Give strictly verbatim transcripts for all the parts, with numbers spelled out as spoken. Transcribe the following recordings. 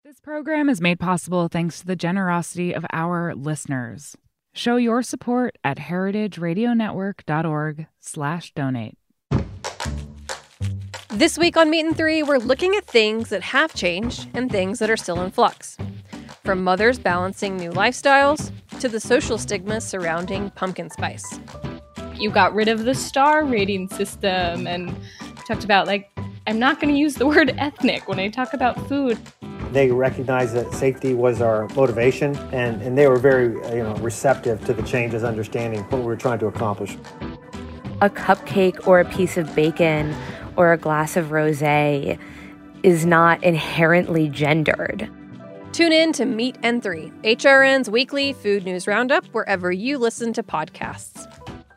This program is made possible thanks to the generosity of our listeners. Show your support at heritageradionetwork.org slash donate. This week on Meat and Three, we're looking at things that have changed and things that are still in flux. From mothers balancing new lifestyles to the social stigma surrounding pumpkin spice. You got rid of the star rating system and talked about, like, I'm not going to use the word ethnic when I talk about food. They recognized that safety was our motivation, and, and they were very you know, receptive to the changes, understanding what we were trying to accomplish. A cupcake or a piece of bacon or a glass of rosé is not inherently gendered. Tune in to Meat and Three, H R N's weekly food news roundup, wherever you listen to podcasts.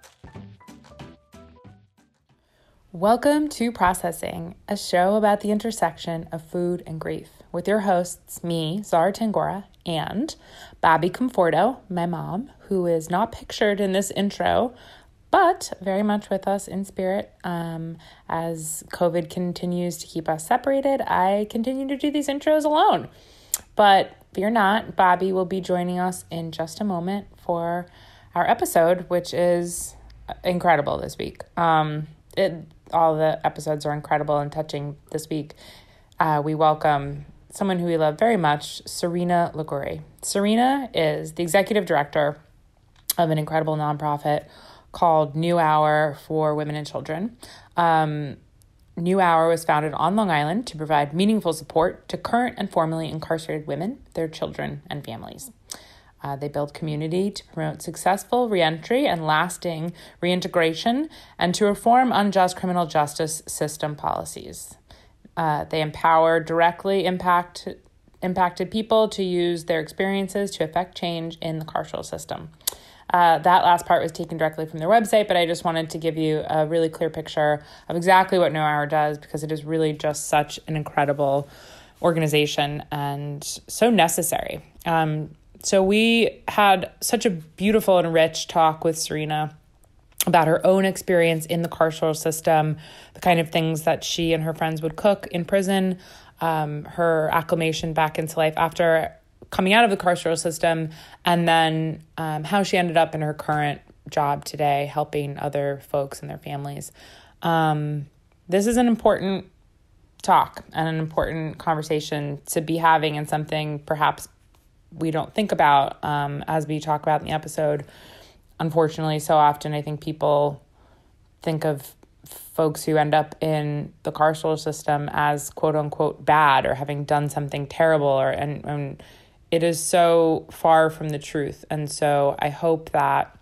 Welcome to Processing, a show about the intersection of food and grief, with your hosts, me, Zara Tangora, and Bobby Conforto, my mom, who is not pictured in this intro, but very much with us in spirit. Um, as COVID continues to keep us separated, I continue to do these intros alone. But fear not, Bobby will be joining us in just a moment for our episode, which is incredible this week. Um, it, all the episodes are incredible and touching this week. Uh, we welcome someone who we love very much, Serena Liguri. Serena is the executive director of an incredible nonprofit called New Hour for Women and Children. Um, New Hour was founded on Long Island to provide meaningful support to current and formerly incarcerated women, their children, and families. Uh, they build community to promote successful reentry and lasting reintegration, and to reform unjust criminal justice system policies. Uh, they empower directly impact, impacted people to use their experiences to affect change in the carceral system. Uh, that last part was taken directly from their website, but I just wanted to give you a really clear picture of exactly what New Hour does, because it is really just such an incredible organization and so necessary. Um, so we had such a beautiful and rich talk with Serena about her own experience in the carceral system, the kind of things that she and her friends would cook in prison, um, her acclimation back into life after coming out of the carceral system, and then um, how she ended up in her current job today, helping other folks and their families. Um, this is an important talk and an important conversation to be having, and something perhaps we don't think about um, as we talk about in the episode. Unfortunately, so often I think people think of folks who end up in the carceral system as quote unquote bad or having done something terrible, or and, and it is so far from the truth. And so I hope that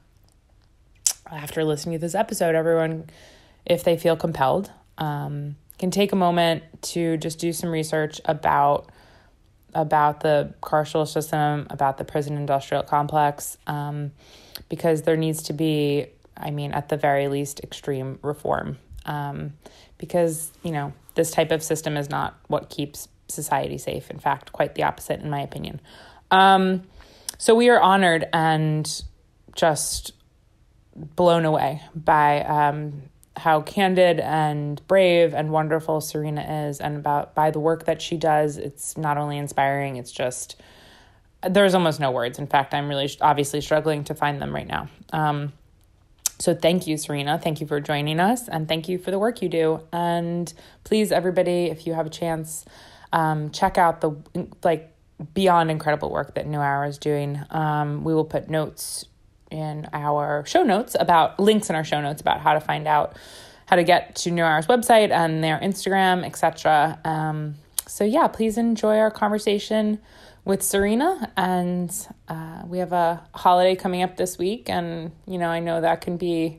after listening to this episode, everyone, if they feel compelled, um, can take a moment to just do some research about about the carceral system, about the prison industrial complex, um, because there needs to be, I mean, at the very least, extreme reform. Um, because, you know, this type of system is not what keeps society safe. In fact, quite the opposite, in my opinion. Um, so we are honored and just blown away by um, how candid and brave and wonderful Serena is, and about by the work that she does. It's not only inspiring, it's just, there's almost no words. In fact, I'm really obviously struggling to find them right now. Um, so thank you, Serena. Thank you for joining us, and thank you for the work you do. And please, everybody, if you have a chance, um, check out the like beyond incredible work that New Hour is doing. Um, we will put notes in our show notes about links in our show notes about how to find out how to get to New Hour's website and their Instagram, et cetera. Um, so yeah, please enjoy our conversation with Serena. And uh, we have a holiday coming up this week, and you know, I know that can be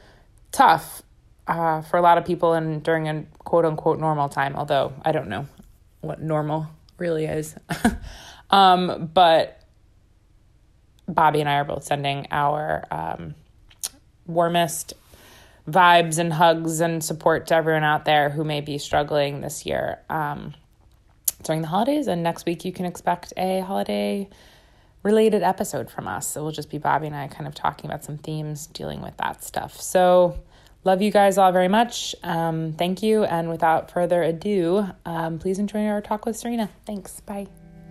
tough uh, for a lot of people, and during a quote unquote normal time. Although I don't know what normal really is, um, but Bobby and I are both sending our um, warmest vibes and hugs and support to everyone out there who may be struggling this year um, during the holidays. And next week you can expect a holiday related episode from us. It will just be Bobby and I kind of talking about some themes, dealing with that stuff. So love you guys all very much. Um, thank you. And without further ado, um, please enjoy our talk with Serena. Thanks. Bye.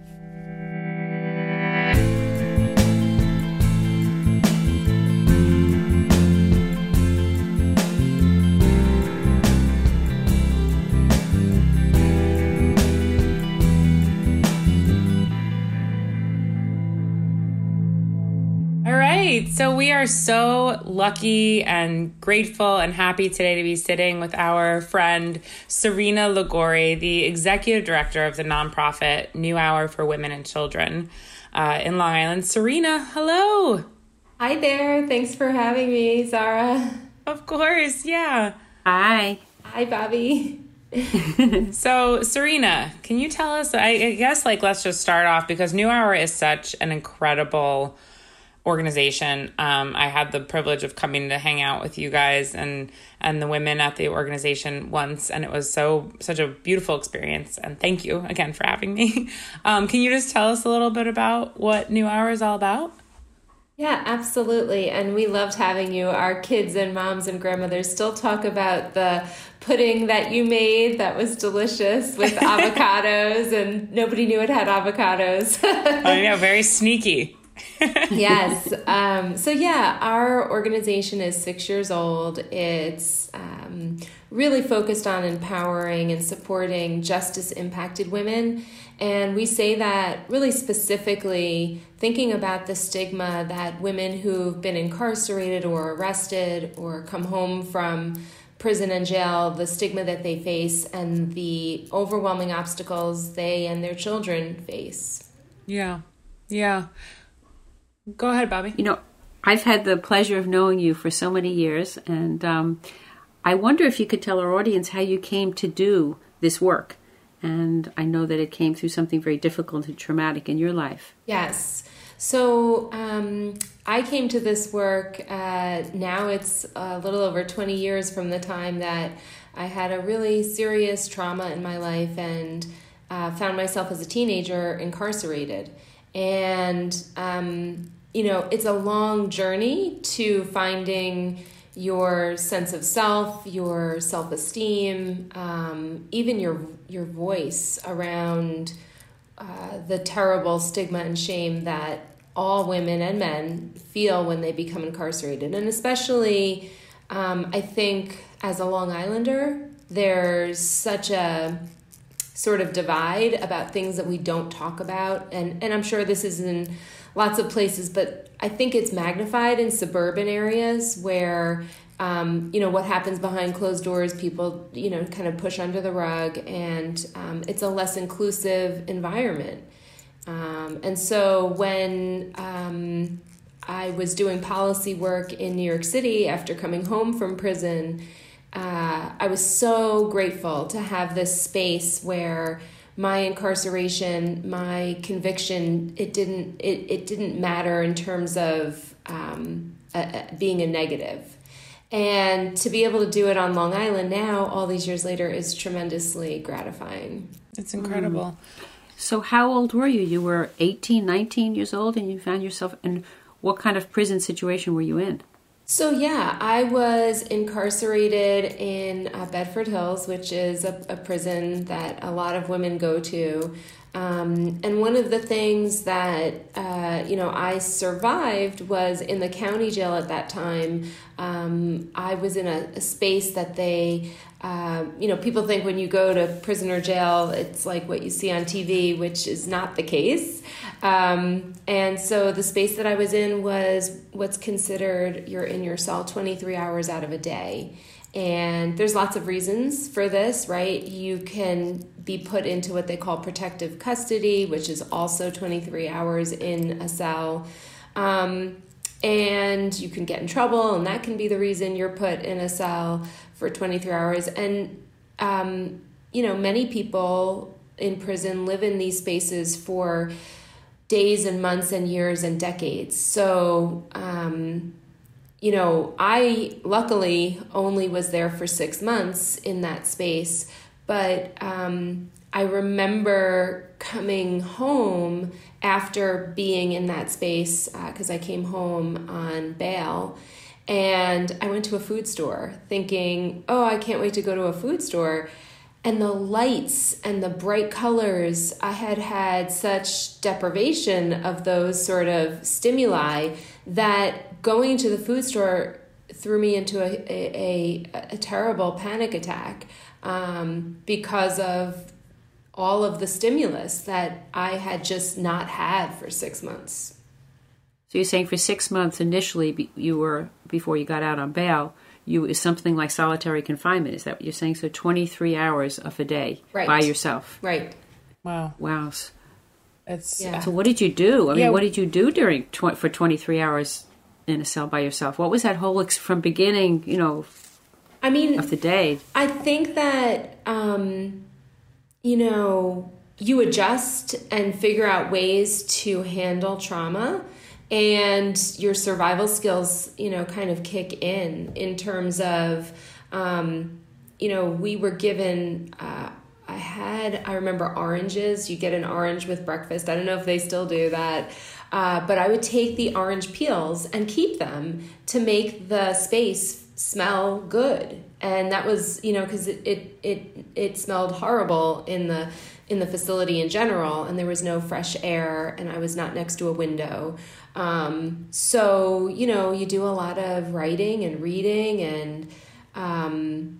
right. So we are so lucky and grateful and happy today to be sitting with our friend Serena Liguori, the executive director of the nonprofit New Hour for Women and Children uh, in Long Island. Serena, hello. Hi there. Thanks for having me, Zara. Of course. Yeah. Hi. Hi, Bobby. So, Serena, can you tell us, I, I guess, like, let's just start off because New Hour is such an incredible organization. Um, I had the privilege of coming to hang out with you guys and, and the women at the organization once, and it was so, such a beautiful experience. And thank you again for having me. Um, can you just tell us a little bit about what New Hour is all about? Yeah, absolutely. And we loved having you. Our kids and moms and grandmothers still talk about the pudding that you made that was delicious with avocados, and nobody knew it had avocados. I know, very sneaky. Yes. Um, so yeah, our organization is six years old. It's um, really focused on empowering and supporting justice-impacted women. And we say that really specifically thinking about the stigma that women who've been incarcerated or arrested or come home from prison and jail, the stigma that they face and the overwhelming obstacles they and their children face. Yeah. Yeah. Go ahead, Bobby. You know, I've had the pleasure of knowing you for so many years, and um, I wonder if you could tell our audience how you came to do this work. And I know that it came through something very difficult and traumatic in your life. Yes. So um, I came to this work, uh, now it's a little over twenty years from the time that I had a really serious trauma in my life and uh, found myself as a teenager incarcerated. And, um, you know, it's a long journey to finding your sense of self, your self-esteem, um, even your your voice around uh, the terrible stigma and shame that all women and men feel when they become incarcerated. And especially, um, I think, as a Long Islander, there's such a sort of divide about things that we don't talk about. And, and I'm sure this is in lots of places, but I think it's magnified in suburban areas where, um, you know, what happens behind closed doors, people, you know, kind of push under the rug, and um, it's a less inclusive environment. Um, and so when um, I was doing policy work in New York City after coming home from prison, uh, I was so grateful to have this space where my incarceration, my conviction, it didn't it, it didn't matter in terms of um, a, a, being a negative. And to be able to do it on Long Island now, all these years later, is tremendously gratifying. It's incredible. Mm. So how old were you? You were eighteen, nineteen years old, and you found yourself in what kind of prison situation were you in? So yeah, I was incarcerated in uh, Bedford Hills, which is a, a prison that a lot of women go to. Um, and one of the things that, uh, you know, I survived was in the county jail at that time. Um, I was in a, a space that they, uh, you know, people think when you go to prison or jail, it's like what you see on T V, which is not the case. Um, and so the space that I was in was what's considered you're in your cell twenty-three hours out of a day. And there's lots of reasons for this, right? You can be put into what they call protective custody, which is also twenty-three hours in a cell. Um, and you can get in trouble, and that can be the reason you're put in a cell for twenty-three hours. And, um, you know, many people in prison live in these spaces for days and months and years and decades. So, um, you know, I luckily only was there for six months in that space, but um, I remember coming home after being in that space because uh, I came home on bail, and I went to a food store thinking, oh, I can't wait to go to a food store. And the lights and the bright colors, I had had such deprivation of those sort of stimuli that going to the food store threw me into a, a, a, a terrible panic attack um, because of all of the stimulus that I had just not had for six months. So you're saying for six months initially, you were, before you got out on bail, you is something like solitary confinement. Is that what you're saying? So twenty-three hours of a day right. by yourself. Right. Wow. Wow. It's yeah. So what did you do? I mean, yeah. what did you do during tw- for twenty-three hours in a cell by yourself? What was that whole ex- from beginning, you know, I mean, of the day? I think that, um, you know, you adjust and figure out ways to handle trauma, and your survival skills, you know, kind of kick in in terms of, um, you know, we were given, uh, I had, I remember oranges. You get an orange with breakfast. I don't know if they still do that. Uh, but I would take the orange peels and keep them to make the space smell good. And that was, you know, because it, it, it, it smelled horrible in the in the facility in general, and there was no fresh air, and I was not next to a window. Um, so, you know, you do a lot of writing and reading and um,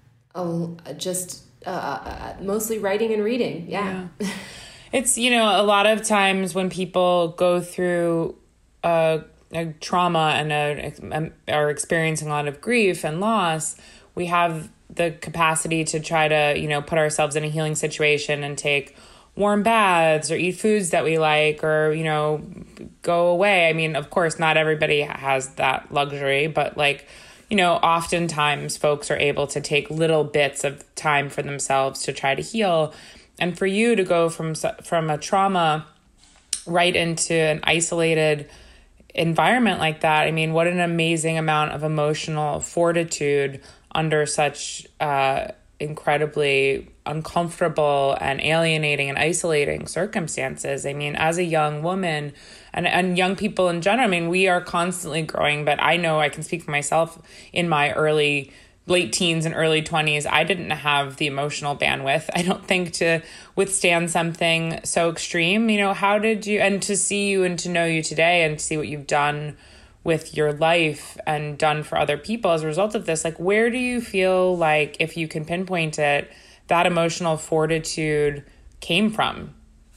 a, just uh, mostly writing and reading. Yeah. yeah. It's, you know, a lot of times when people go through a, a trauma and a, are experiencing a lot of grief and loss, we have the capacity to try to, you know, put ourselves in a healing situation and take warm baths or eat foods that we like or, you know, go away. I mean, of course, not everybody has that luxury, but like, you know, oftentimes folks are able to take little bits of time for themselves to try to heal. And for you to go from from a trauma right into an isolated environment like that, I mean, what an amazing amount of emotional fortitude under such uh, incredibly uncomfortable and alienating and isolating circumstances. I mean, as a young woman and, and young people in general, I mean, we are constantly growing, but I know I can speak for myself in my early late teens and early twenties, I didn't have the emotional bandwidth, I don't think, to withstand something so extreme. You know, how did you, and to see you and to know you today and to see what you've done with your life and done for other people as a result of this, like, where do you feel like, if you can pinpoint it, that emotional fortitude came from?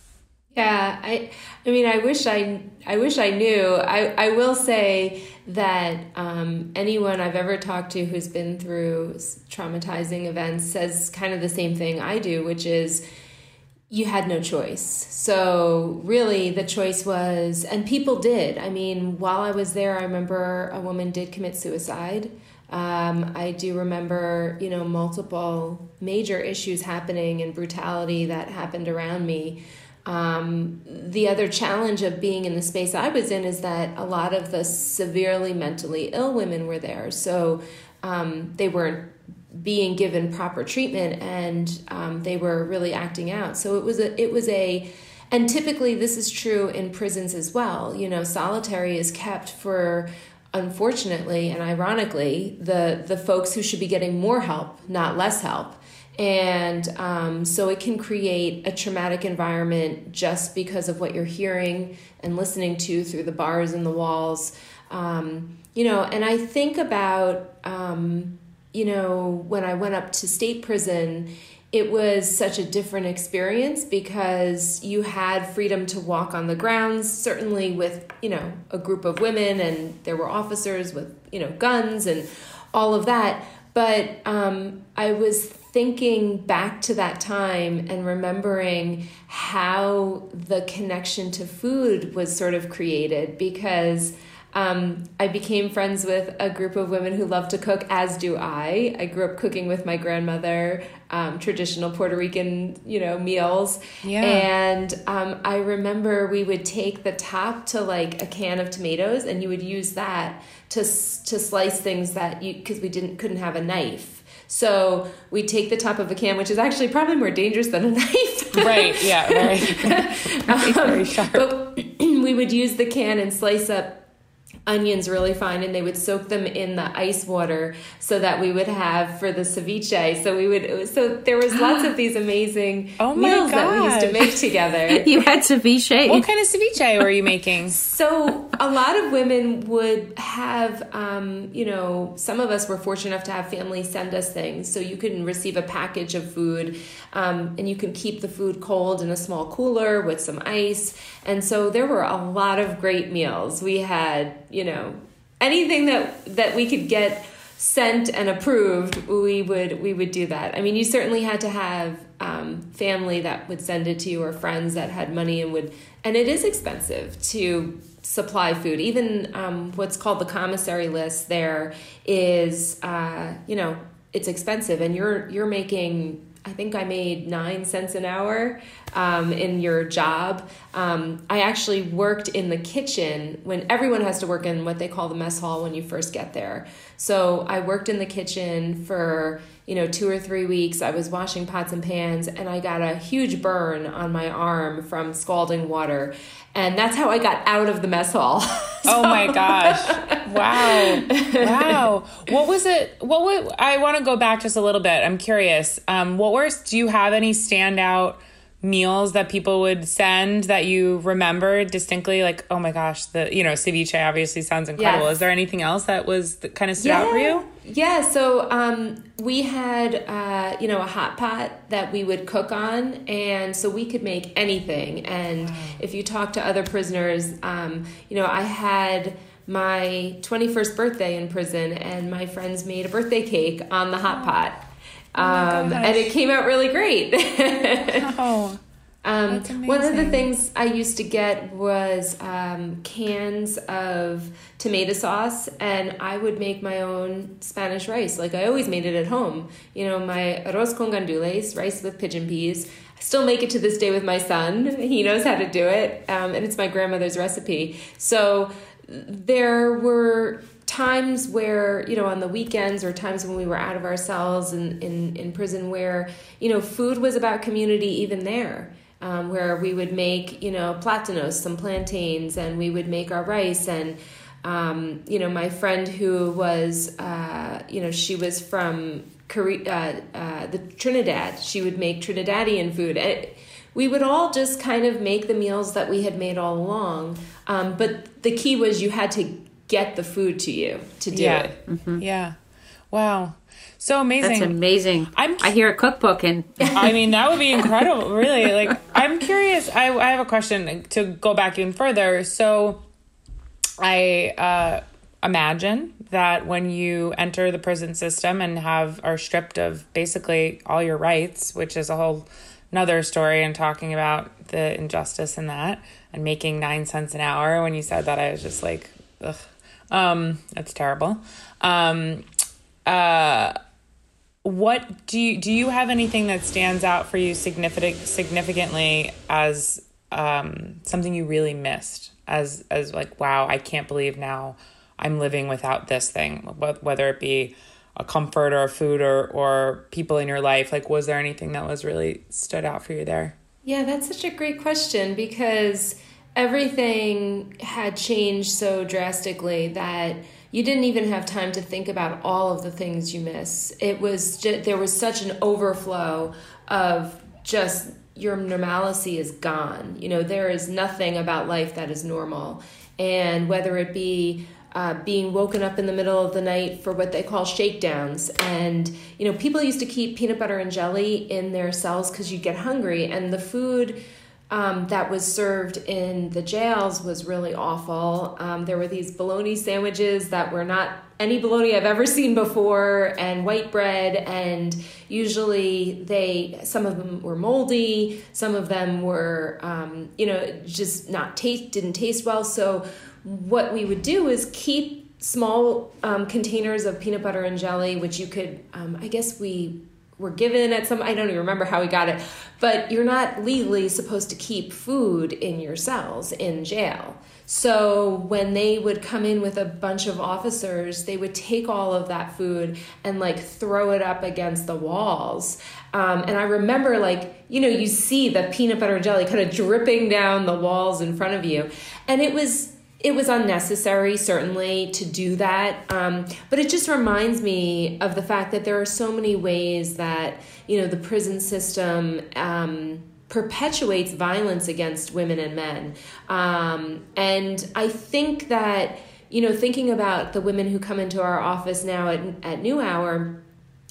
Yeah, I I mean, I wish I I wish I knew. I, I will say that um, anyone I've ever talked to who's been through traumatizing events says kind of the same thing I do, which is you had no choice. So really the choice was, and people did. I mean, while I was there, I remember a woman did commit suicide. Um, I do remember, you know, multiple major issues happening and brutality that happened around me. Um, the other challenge of being in the space I was in is that a lot of the severely mentally ill women were there. So um, they weren't being given proper treatment, and um, they were really acting out. So it was a, it was a, and typically this is true in prisons as well. You know, solitary is kept for, unfortunately and ironically, the, the folks who should be getting more help, not less help. And um, so it can create a traumatic environment just because of what you're hearing and listening to through the bars and the walls. Um, you know, and I think about, um, you know, when I went up to state prison, it was such a different experience because you had freedom to walk on the grounds, certainly with, you know, a group of women, and there were officers with, you know, guns and all of that. But um, I was thinking back to that time and remembering how the connection to food was sort of created, because um, I became friends with a group of women who love to cook, as do I. I grew up cooking with my grandmother, um, traditional Puerto Rican, you know, meals. Yeah. And um, I remember we would take the top to like a can of tomatoes, and you would use that to to slice things that you, because we didn't couldn't have a knife. So we take the top of a can, which is actually probably more dangerous than a knife. Right, yeah, right. um, very sharp. But we would use the can and slice up onions really fine, and they would soak them in the ice water so that we would have for the ceviche. So we would, so there was lots of these amazing oh my meals gosh. that we used to make together. You had ceviche? What kind of ceviche were you making? So a lot of women would have, um, you know, some of us were fortunate enough to have family send us things. So you can receive a package of food Um, and you can keep the food cold in a small cooler with some ice. And so there were a lot of great meals. We had, you know, anything that, that we could get sent and approved, we would we would do that. I mean, you certainly had to have um, family that would send it to you, or friends that had money and would, and it is expensive to supply food. Even um, what's called the commissary list there is, uh, you know, it's expensive, and you're you're making, I think I made nine cents an hour um, in your job. Um, I actually worked in the kitchen when everyone has to work in what they call the mess hall when you first get there. So I worked in the kitchen for, you know, two or three weeks. I was washing pots and pans, and I got a huge burn on my arm from scalding water. And that's how I got out of the mess hall. So. Oh my gosh. Wow. Wow. What was it? What would, I want to go back just a little bit. I'm curious. Um, what were, do you have any standout meals that people would send that you remember distinctly? Like, oh my gosh, the, you know, ceviche obviously sounds incredible. Yes. Is there anything else that was, that kind of stood yeah. out for you? Yeah. So, um, we had, uh, you know, a hot pot that we would cook on. And so we could make anything. And wow. if you talk to other prisoners, um, you know, I had my twenty-first birthday in prison, and my friends made a birthday cake on the hot pot. Um, oh and it came out really great. Oh, um, that's amazing. One of the things I used to get was um, cans of tomato sauce, and I would make my own Spanish rice. Like I always made it at home. You know, my arroz con gandules, rice with pigeon peas. I still make it to this day with my son. He knows how to do it, um, and it's my grandmother's recipe. So there were times where, you know, on the weekends or times when we were out of our cells in, in, in prison where, you know, food was about community even there, um, where we would make, you know, platanos, some plantains, and we would make our rice. And, um, you know, my friend who was, uh, you know, she was from Korea, uh, uh, the Trinidad, she would make Trinidadian food. And we would all just kind of make the meals that we had made all along. Um, but the key was you had to get the food to you to do yeah. it. Mm-hmm. Yeah. Wow. So amazing. That's amazing. I'm, I hear a cookbook and I mean, that would be incredible. Really. Like, I'm curious. I, I have a question to go back even further. So I uh, imagine that when you enter the prison system and have are stripped of basically all your rights, which is a whole another story, and talking about the injustice in that, and making nine cents an hour. When you said that, I was just like, ugh. Um, that's terrible. Um, uh, what do you, do you have anything that stands out for you significant, significantly as, um, something you really missed as, as like, wow, I can't believe now I'm living without this thing, whether it be a comfort or a food or, or people in your life? Like, was there anything that was really stood out for you there? Yeah, that's such a great question, because everything had changed so drastically that you didn't even have time to think about all of the things you miss. It was just, there was such an overflow of just your normalcy is gone. You know, there is nothing about life that is normal. And whether it be uh, being woken up in the middle of the night for what they call shakedowns. And, you know, people used to keep peanut butter and jelly in their cells because you'd get hungry. And the food Um, that was served in the jails was really awful. Um, there were these bologna sandwiches that were not any bologna I've ever seen before, and white bread, and usually they, some of them were moldy, some of them were, um, you know, just not taste, didn't taste well. So what we would do is keep small um, containers of peanut butter and jelly, which you could, um, I guess we were given at some, I don't even remember how we got it, but you're not legally supposed to keep food in your cells in jail. So when they would come in with a bunch of officers, they would take all of that food and like throw it up against the walls. Um, and I remember, like, you know, you see the peanut butter and jelly kind of dripping down the walls in front of you. And it was It was unnecessary, certainly, to do that. Um, but it just reminds me of the fact that there are so many ways that, you know, the prison system um, perpetuates violence against women and men. Um, and I think that, you know, thinking about the women who come into our office now at, at New Hour,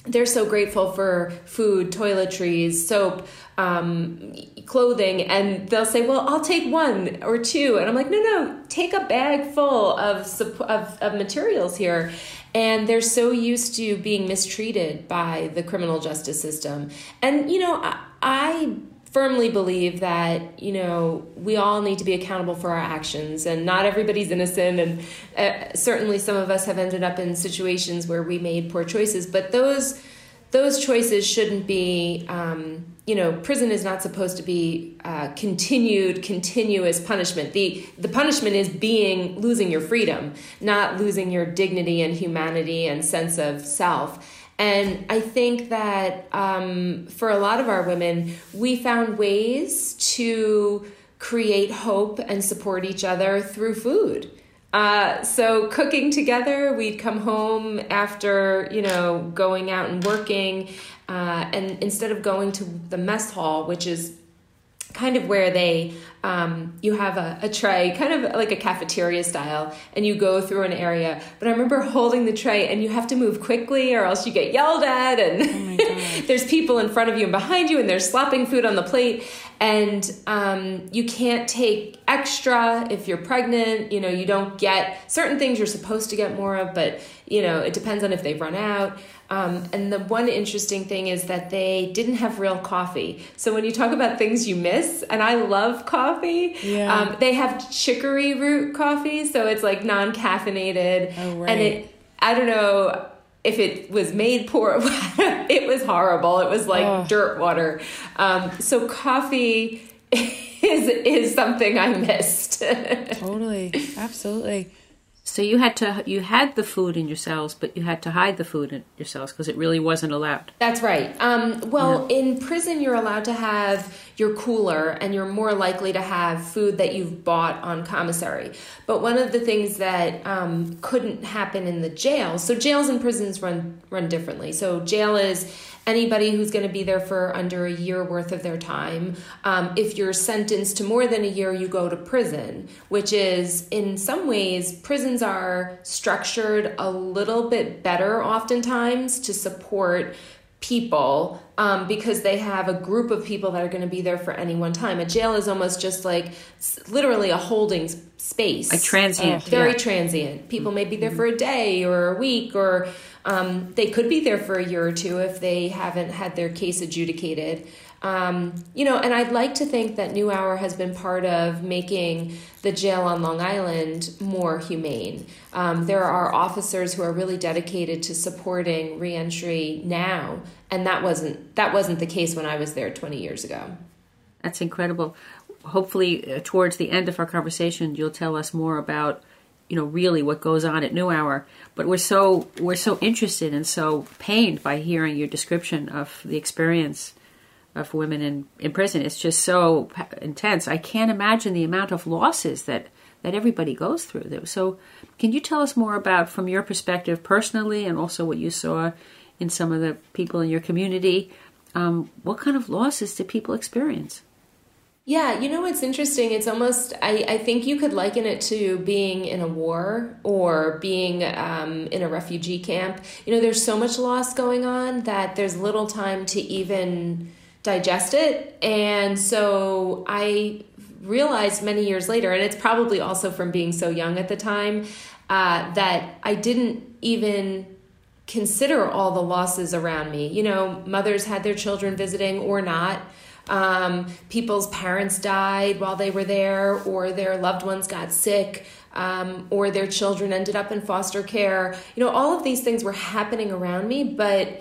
they're so grateful for food, toiletries, soap, um, clothing, and they'll say, well, I'll take one or two. And I'm like, no, no, take a bag full of, of, of materials here. And they're so used to being mistreated by the criminal justice system. And, you know, I, I firmly believe that, you know, we all need to be accountable for our actions, and not everybody's innocent. And uh, certainly some of us have ended up in situations where we made poor choices, but those those choices shouldn't be, um, you know, prison is not supposed to be uh, continued, continuous punishment. The the punishment is being, losing your freedom, not losing your dignity and humanity and sense of self. And I think that um, for a lot of our women, we found ways to create hope and support each other through food. Uh, so cooking together, we'd come home after, you know, going out and working. Uh, and instead of going to the mess hall, which is kind of where they, um, you have a, a tray, kind of like a cafeteria style, and you go through an area. But I remember holding the tray, and you have to move quickly or else you get yelled at, and oh my God. There's people in front of you and behind you, and they're slopping food on the plate. And um, you can't take extra if you're pregnant. You know, you don't get certain things you're supposed to get more of, but, you know, it depends on if they've run out. Um, and the one interesting thing is that they didn't have real coffee. So when you talk about things you miss, and I love coffee, yeah. um, they have chicory root coffee. So it's like non-caffeinated. Oh, right. And it, I don't know if it was made poor. It was horrible. It was like oh. dirt water. Um, so coffee is, is something I missed. Totally. Absolutely. So you had to you had the food in your cells, but you had to hide the food in your cells because it really wasn't allowed. That's right. Um, well, yeah. in prison, you're allowed to have your cooler, and you're more likely to have food that you've bought on commissary. But one of the things that um, couldn't happen in the jail, so jails and prisons run run differently. So jail is anybody who's going to be there for under a year worth of their time. Um, if you're sentenced to more than a year, you go to prison, which is, in some ways, prisons are structured a little bit better oftentimes to support people um, because they have a group of people that are going to be there for any one time. A jail is almost just like literally a holding space. A transient. Uh, very yeah. transient. People may be there for a day or a week, or um, they could be there for a year or two if they haven't had their case adjudicated. Um, you know, and I'd like to think that New Hour has been part of making the jail on Long Island more humane. Um, there are officers who are really dedicated to supporting reentry now, and that wasn't that wasn't the case when I was there twenty years ago. That's incredible. Hopefully, uh, towards the end of our conversation, you'll tell us more about, you know, really what goes on at New Hour. But we're so we're so interested and so pained by hearing your description of the experience of women in, in prison. It's just so intense. I can't imagine the amount of losses that, that everybody goes through. So can you tell us more about, from your perspective personally, and also what you saw in some of the people in your community, um, what kind of losses do people experience? Yeah, you know what's interesting? It's almost, I, I think you could liken it to being in a war or being um, in a refugee camp. You know, there's so much loss going on that there's little time to even digest it. And so I realized many years later, and it's probably also from being so young at the time, uh, that I didn't even consider all the losses around me. You know, mothers had their children visiting or not. Um, people's parents died while they were there, or their loved ones got sick, um, or their children ended up in foster care. You know, all of these things were happening around me, but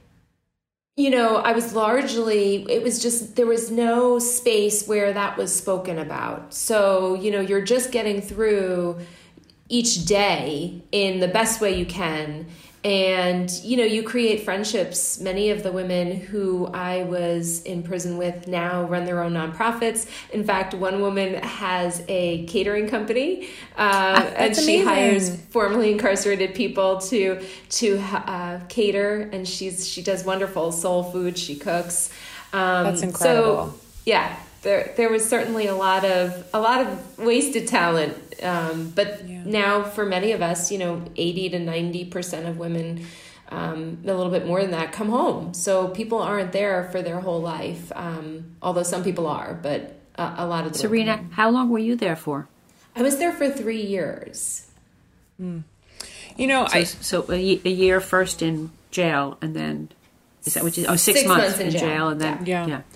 you know, I was largely, it was just, there was no space where that was spoken about. So, you know, you're just getting through each day in the best way you can. And, you know, you create friendships. Many of the women who I was in prison with now run their own nonprofits. In fact, one woman has a catering company, uh, and she amazing. hires formerly incarcerated people to to uh, cater. And she's she does wonderful soul food. She cooks. Um, That's incredible. So, yeah, there there was certainly a lot of a lot of wasted talent. Um, but yeah. Now for many of us, you know, eighty to ninety percent of women um, a little bit more than that, come home. So people aren't there for their whole life, um, although some people are, but a, a lot of them. Serena, how long were you there for? I was there for three years. Mm. You know, so, I so a, a year first in jail, and then is that what you? Oh, six, six months, months in in jail. jail, and then Yeah. yeah.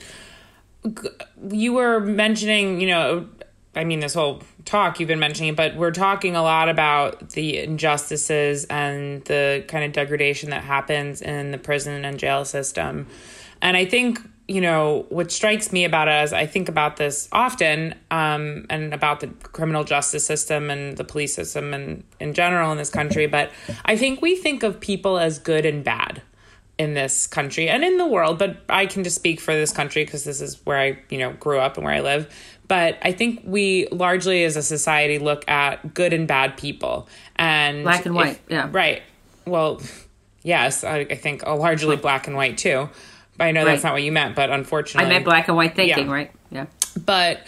You were mentioning, you know, I mean, this whole talk you've been mentioning, but we're talking a lot about the injustices and the kind of degradation that happens in the prison and jail system. And I think, you know, what strikes me about it as I think about this often, um, and about the criminal justice system and the police system and in general in this country, but I think we think of people as good and bad in this country and in the world, but I can just speak for this country because this is where I, you know, grew up and where I live. But I think we largely as a society look at good and bad people. And black and white, if, yeah. Right. Well, yes, I, I think a largely black and white too. But I know Right. that's not what you meant, but unfortunately. I meant black and white thinking, Yeah. right? Yeah. But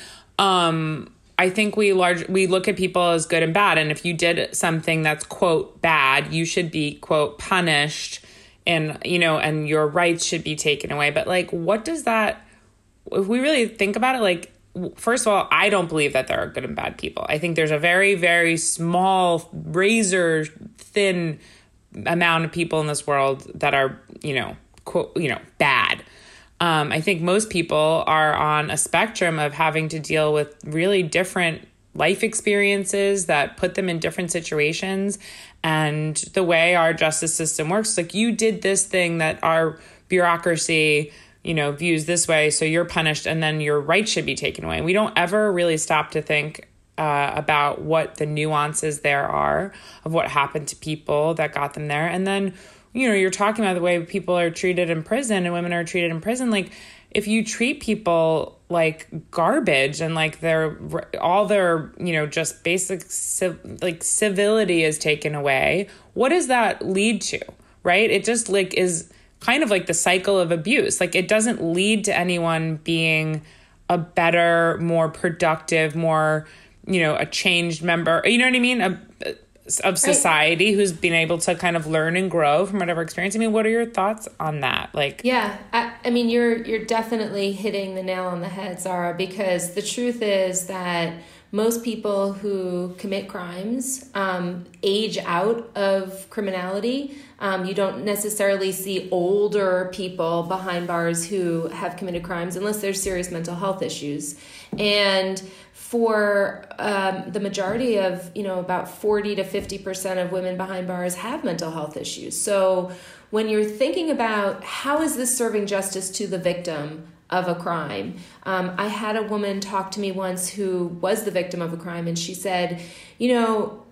um, I think we large we look at people as good and bad. And if you did something that's, quote, bad, you should be, quote, punished. And, you know, and your rights should be taken away. But, like, what does that, if we really think about it, like, first of all, I don't believe that there are good and bad people. I think there's a very, very small, razor thin amount of people in this world that are, you know, quote, you know, bad. Um, I think most people are on a spectrum of having to deal with really different life experiences that put them in different situations. And the way our justice system works, like you did this thing that our bureaucracy, you know, views this way, so you're punished and then your rights should be taken away. We don't ever really stop to think uh, about what the nuances there are of what happened to people that got them there. And then, you know, you're talking about the way people are treated in prison and women are treated in prison. Like, if you treat people like garbage and like their all their, you know, just basic civ- like civility is taken away, what does that lead to? Right? It just like is kind of like the cycle of abuse. Like, it doesn't lead to anyone being a better, more productive, more, you know, a changed member, you know what I mean? A, of society who's been able to kind of learn and grow from whatever experience. I mean, what are your thoughts on that? Like, yeah, I, I mean, you're you're definitely hitting the nail on the head, Zara, because the truth is that most people who commit crimes um, age out of criminality. Um, you don't necessarily see older people behind bars who have committed crimes unless there's serious mental health issues. And for um, the majority of, you know, about forty to fifty percent of women behind bars have mental health issues. So when you're thinking about how is this serving justice to the victim of a crime, um, I had a woman talk to me once who was the victim of a crime, and she said, you know,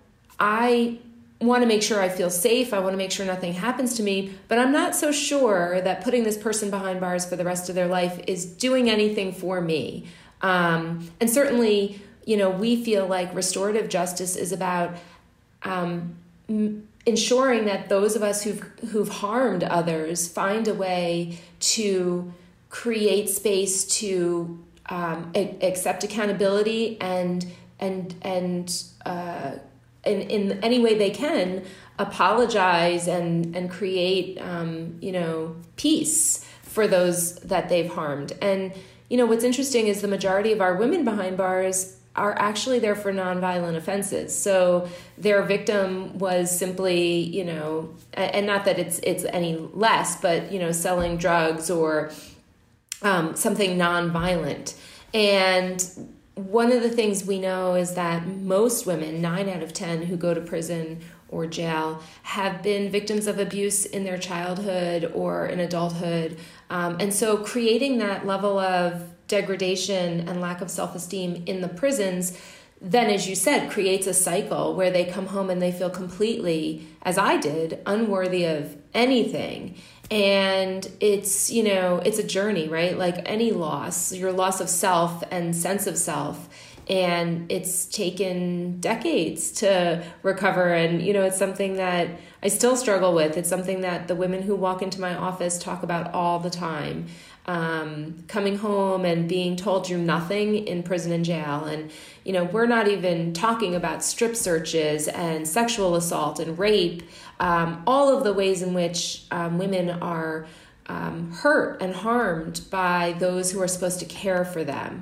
I want to make sure I feel safe. I want to make sure nothing happens to me, but I'm not so sure that putting this person behind bars for the rest of their life is doing anything for me. Um, and certainly, you know, we feel like restorative justice is about um, m- ensuring that those of us who've who've harmed others find a way to create space to um, a- accept accountability and and and uh, in in any way they can apologize and and create um, you know peace for those that they've harmed. And you know, what's interesting is the majority of our women behind bars are actually there for nonviolent offenses. So their victim was simply, you know, and not that it's it's any less, but, you know, selling drugs or um, something nonviolent. And one of the things we know is that most women, nine out of ten who go to prison or jail, have been victims of abuse in their childhood or in adulthood. Um, and so creating that level of degradation and lack of self-esteem in the prisons then, as you said, creates a cycle where they come home and they feel completely, as I did, unworthy of anything. And it's, you know, it's a journey, right? Like any loss, your loss of self and sense of self. And it's taken decades to recover. And, you know, it's something that I still struggle with. It's something that the women who walk into my office talk about all the time. um, coming home and being told you're nothing in prison and jail. And, you know, we're not even talking about strip searches and sexual assault and rape, um, all of the ways in which um, women are um, hurt and harmed by those who are supposed to care for them.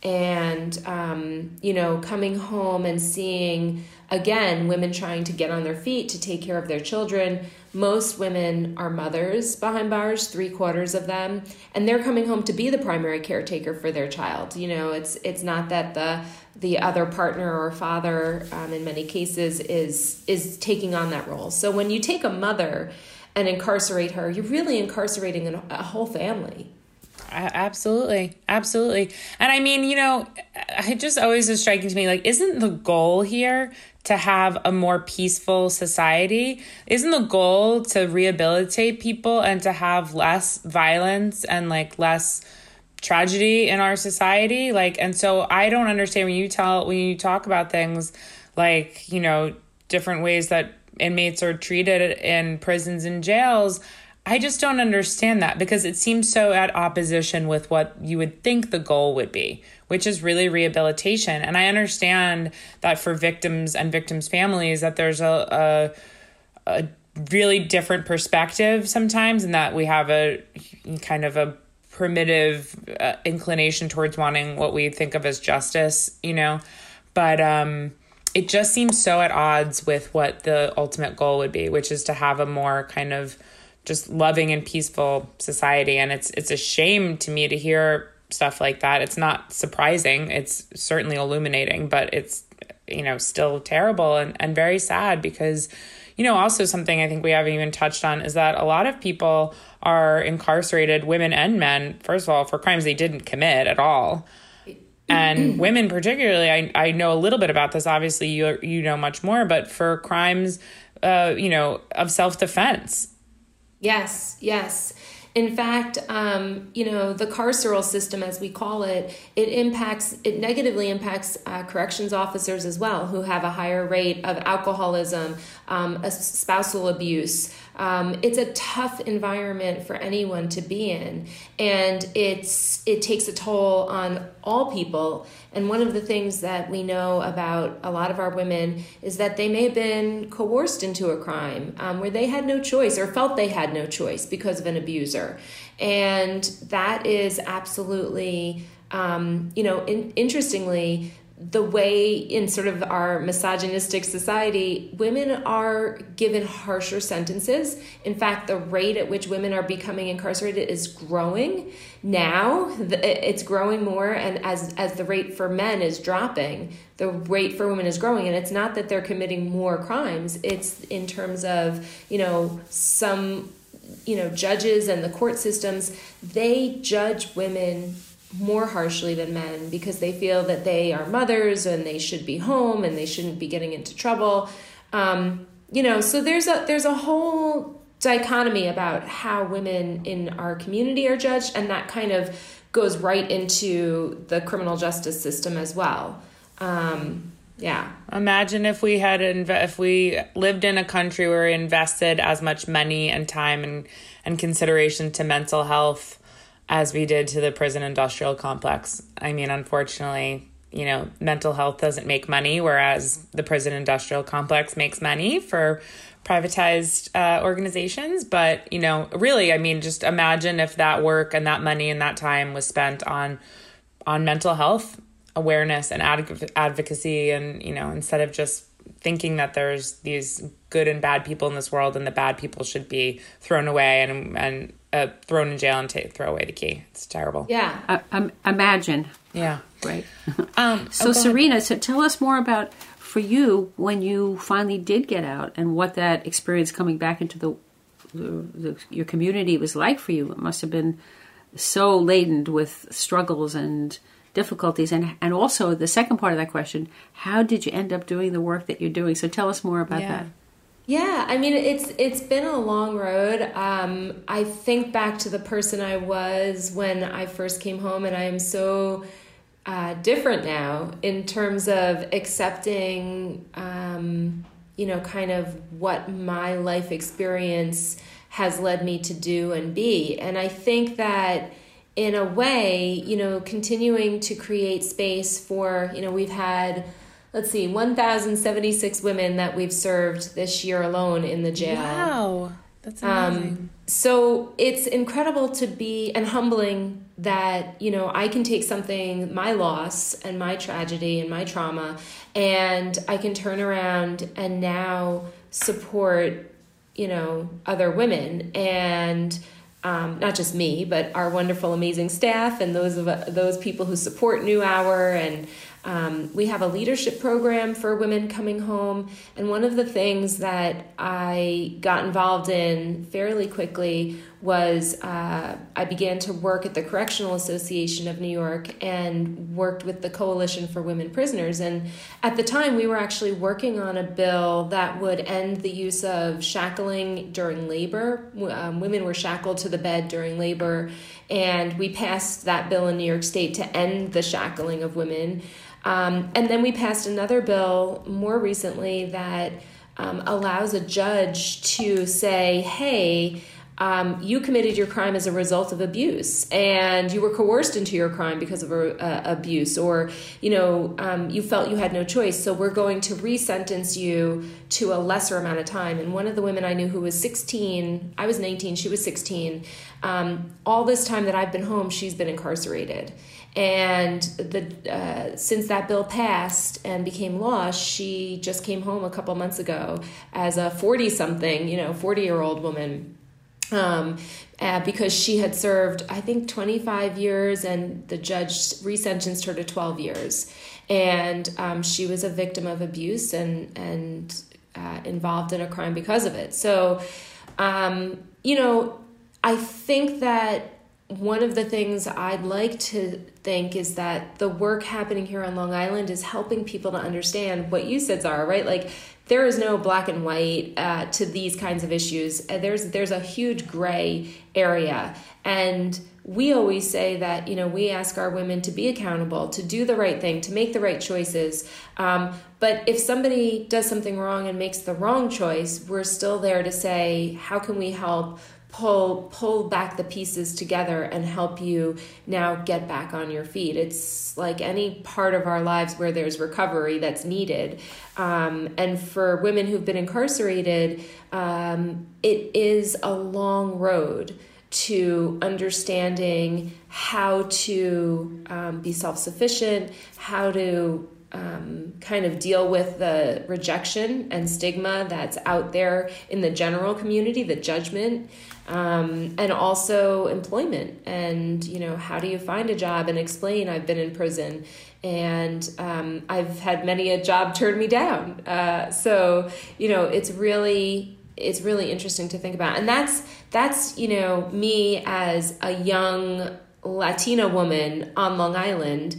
And, um, you know, coming home and seeing, again, women trying to get on their feet to take care of their children. Most women are mothers behind bars, three quarters of them, and they're coming home to be the primary caretaker for their child. You know, it's it's not that the the other partner or father, um, in many cases, is is taking on that role. So when you take a mother and incarcerate her, you're really incarcerating a, a whole family. Absolutely. Absolutely. And I mean, you know, it just always is striking to me, like, isn't the goal here to have a more peaceful society? Isn't the goal to rehabilitate people and to have less violence and like less tragedy in our society? Like, and so I don't understand when you tell, when you talk about things like, you know, different ways that inmates are treated in prisons and jails. I just don't understand that, because it seems so at opposition with what you would think the goal would be, which is really rehabilitation. And I understand that for victims and victims' families, that there's a, a, a really different perspective sometimes, and that we have a kind of a primitive uh, inclination towards wanting what we think of as justice, you know. But um, it just seems so at odds with what the ultimate goal would be, which is to have a more kind of just loving and peaceful society. And it's it's a shame to me to hear stuff like that. It's not surprising. It's certainly illuminating, but it's, you know, still terrible and, and very sad, because, you know, also something I think we haven't even touched on is that a lot of people are incarcerated, women and men, first of all, for crimes they didn't commit at all. And women particularly, I, I know a little bit about this. Obviously, you you know much more, but for crimes, uh, you know, of self-defense. Yes, yes. In fact, um, you know, the carceral system, as we call it, it impacts, it negatively impacts uh, corrections officers as well, who have a higher rate of alcoholism, um, a spousal abuse. Um, it's a tough environment for anyone to be in, and it's it takes a toll on all people. And one of the things that we know about a lot of our women is that they may have been coerced into a crime um, where they had no choice or felt they had no choice because of an abuser. And that is absolutely, um, you know, in, interestingly, the way in sort of our misogynistic society, women are given harsher sentences. In fact, the rate at which women are becoming incarcerated is growing now. It's growing more, and as as the rate for men is dropping, the rate for women is growing. And it's not that they're committing more crimes. It's in terms of, you know, some, you know, judges and the court systems, they judge women more harshly than men because they feel that they are mothers and they should be home and they shouldn't be getting into trouble. Um, you know, so there's a there's a whole dichotomy about how women in our community are judged, and that kind of goes right into the criminal justice system as well. Um, yeah. Imagine if we had inv- if we lived in a country where we invested as much money and time and, and consideration to mental health as we did to the prison industrial complex. I mean, unfortunately, you know, mental health doesn't make money, whereas the prison industrial complex makes money for privatized uh, organizations. But, you know, really, I mean, just imagine if that work and that money and that time was spent on on mental health awareness and ad- advocacy, and, you know, instead of just thinking that there's these good and bad people in this world and the bad people should be thrown away and and uh, thrown in jail and take, throw away the key. It's terrible. Yeah. Uh, um, imagine. Yeah. Right. um, so oh, Serena, so tell us more about, for you, when you finally did get out and what that experience coming back into the, the, the your community was like for you. It must have been so laden with struggles and difficulties. And and also the second part of that question, how did you end up doing the work that you're doing? So tell us more about yeah. that. Yeah, I mean, it's it's been a long road. Um, I think back to the person I was when I first came home, and I am so uh, different now in terms of accepting, um, you know, kind of what my life experience has led me to do and be. And I think that in a way, you know, continuing to create space for, you know, we've had, let's see, one thousand seventy-six women that we've served this year alone in the jail. Wow, that's amazing. Um, so it's incredible to be, and humbling that, you know, I can take something, my loss and my tragedy and my trauma, and I can turn around and now support, you know, other women, and um, not just me, but our wonderful, amazing staff and those of uh, those people who support New Hour. And um, we have a leadership program for women coming home. And one of the things that I got involved in fairly quickly was uh, I began to work at the Correctional Association of New York and worked with the Coalition for Women Prisoners. And at the time, we were actually working on a bill that would end the use of shackling during labor. Um, women were shackled to the bed during labor, and we passed that bill in New York State to end the shackling of women. Um, and then we passed another bill more recently that um, allows a judge to say, hey, Um, you committed your crime as a result of abuse, and you were coerced into your crime because of uh, abuse, or, you know, um, you felt you had no choice. So we're going to re-sentence you to a lesser amount of time. And one of the women I knew who was sixteen, I was nineteen, she was sixteen. Um, all this time that I've been home, she's been incarcerated. And the uh, since that bill passed and became law, she just came home a couple months ago as a forty-something, you know, forty-year-old woman. Um, uh, because she had served, I think, twenty-five years, and the judge resentenced her to twelve years. And um, she was a victim of abuse and and uh, involved in a crime because of it. So, um, you know, I think that one of the things I'd like to think is that the work happening here on Long Island is helping people to understand what you said, Zara, right? Like, there is no black and white uh, to these kinds of issues. There's there's a huge gray area. And we always say that, you know, we ask our women to be accountable, to do the right thing, to make the right choices. Um, but if somebody does something wrong and makes the wrong choice, we're still there to say, how can we help pull pull back the pieces together and help you now get back on your feet? It's like any part of our lives where there's recovery that's needed. Um, and for women who've been incarcerated, um, it is a long road to understanding how to um, be self-sufficient, how to Um, kind of deal with the rejection and stigma that's out there in the general community, the judgment, um, and also employment. And, you know, how do you find a job and explain I've been in prison? And um, I've had many a job turn me down. Uh, so, you know, it's really it's really interesting to think about. And that's that's, you know, me as a young Latina woman on Long Island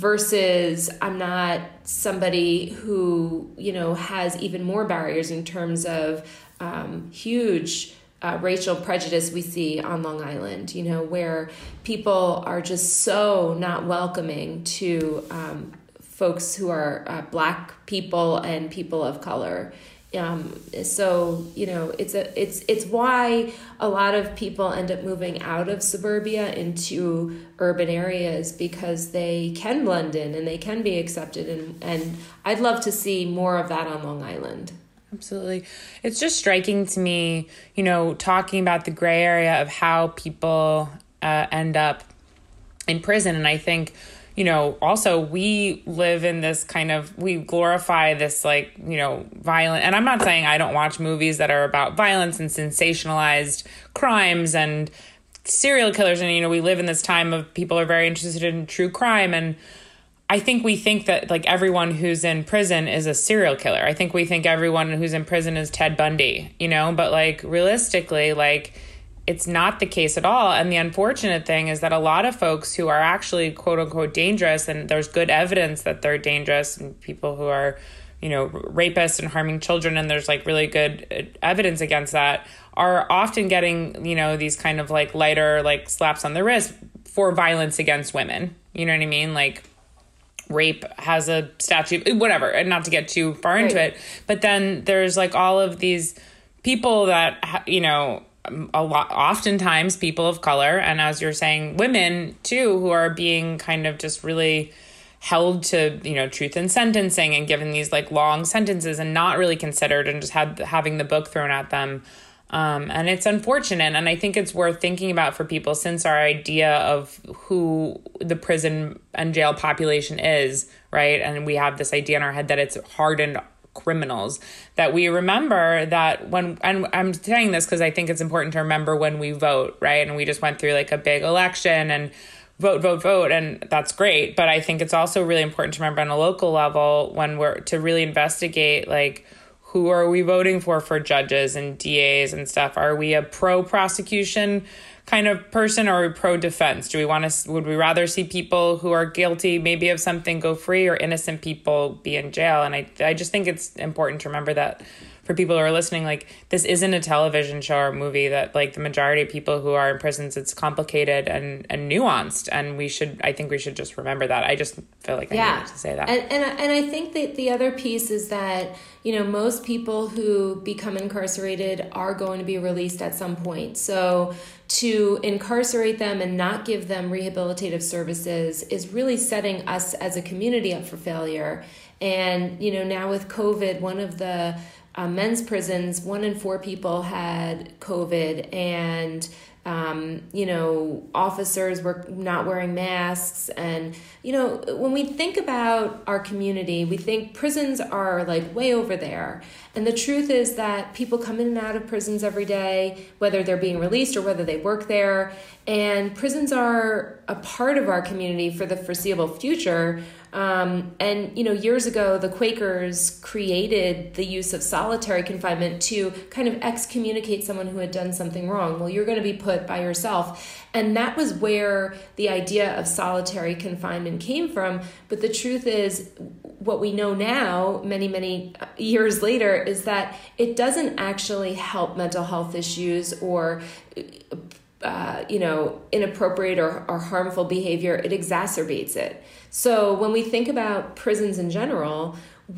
versus I'm not somebody who, you know, has even more barriers in terms of um, huge uh, racial prejudice we see on Long Island, you know, where people are just so not welcoming to um, folks who are uh, Black people and people of color. Um, so, you know, it's a, it's, it's why a lot of people end up moving out of suburbia into urban areas, because they can blend in and they can be accepted. And, and I'd love to see more of that on Long Island. Absolutely. It's just striking to me, you know, talking about the gray area of how people uh, end up in prison. And I think, you know, also we live in this kind of, we glorify this like, you know, violent, and I'm not saying I don't watch movies that are about violence and sensationalized crimes and serial killers. And, you know, we live in this time of people are very interested in true crime. And I think we think that like everyone who's in prison is a serial killer. I think we think everyone who's in prison is Ted Bundy, you know, but like realistically, like, it's not the case at all. And the unfortunate thing is that a lot of folks who are actually quote unquote dangerous, and there's good evidence that they're dangerous, and people who are, you know, rapists and harming children, and there's like really good evidence against that, are often getting, you know, these kind of like lighter like slaps on the wrist for violence against women. You know what I mean? Like rape has a statute, whatever, and not to get too far into right. it. But then there's like all of these people that, you know, a lot, oftentimes people of color, and as you're saying, women too, who are being kind of just really held to, you know, truth in sentencing and given these like long sentences and not really considered and just had having the book thrown at them. Um, and it's unfortunate. And I think it's worth thinking about for people, since our idea of who the prison and jail population is, right? And we have this idea in our head that it's hardened criminals, that we remember that when, and I'm saying this because I think it's important to remember when we vote, right? And we just went through like a big election and vote, vote, vote, and that's great. But I think it's also really important to remember on a local level when we're to really investigate, like, who are we voting for for judges and D As and stuff? Are we a pro-prosecution kind of person, or are we pro-defense? Do we want to, would we rather see people who are guilty maybe of something go free, or innocent people be in jail? And I, I just think it's important to remember that for people who are listening, like, this isn't a television show or movie that, like, the majority of people who are in prisons, it's complicated and, and nuanced. And we should, I think we should just remember that. I just feel like I yeah. needed to say that. And, and, and I think that the other piece is that, you know, most people who become incarcerated are going to be released at some point. So to incarcerate them and not give them rehabilitative services is really setting us as a community up for failure. And, you know, now with COVID, one of the Uh, men's prisons, one in four people had COVID, and, um, you know, officers were not wearing masks. And, you know, when we think about our community, we think prisons are like way over there. And the truth is that people come in and out of prisons every day, whether they're being released or whether they work there. And prisons are a part of our community for the foreseeable future. Um, and, you know, years ago, the Quakers created the use of solitary confinement to kind of excommunicate someone who had done something wrong. Well, you're going to be put by yourself. And that was where the idea of solitary confinement came from. But the truth is, what we know now, many, many years later, is that it doesn't actually help mental health issues or Uh, you know, inappropriate or, or harmful behavior. It exacerbates it. So when we think about prisons in general,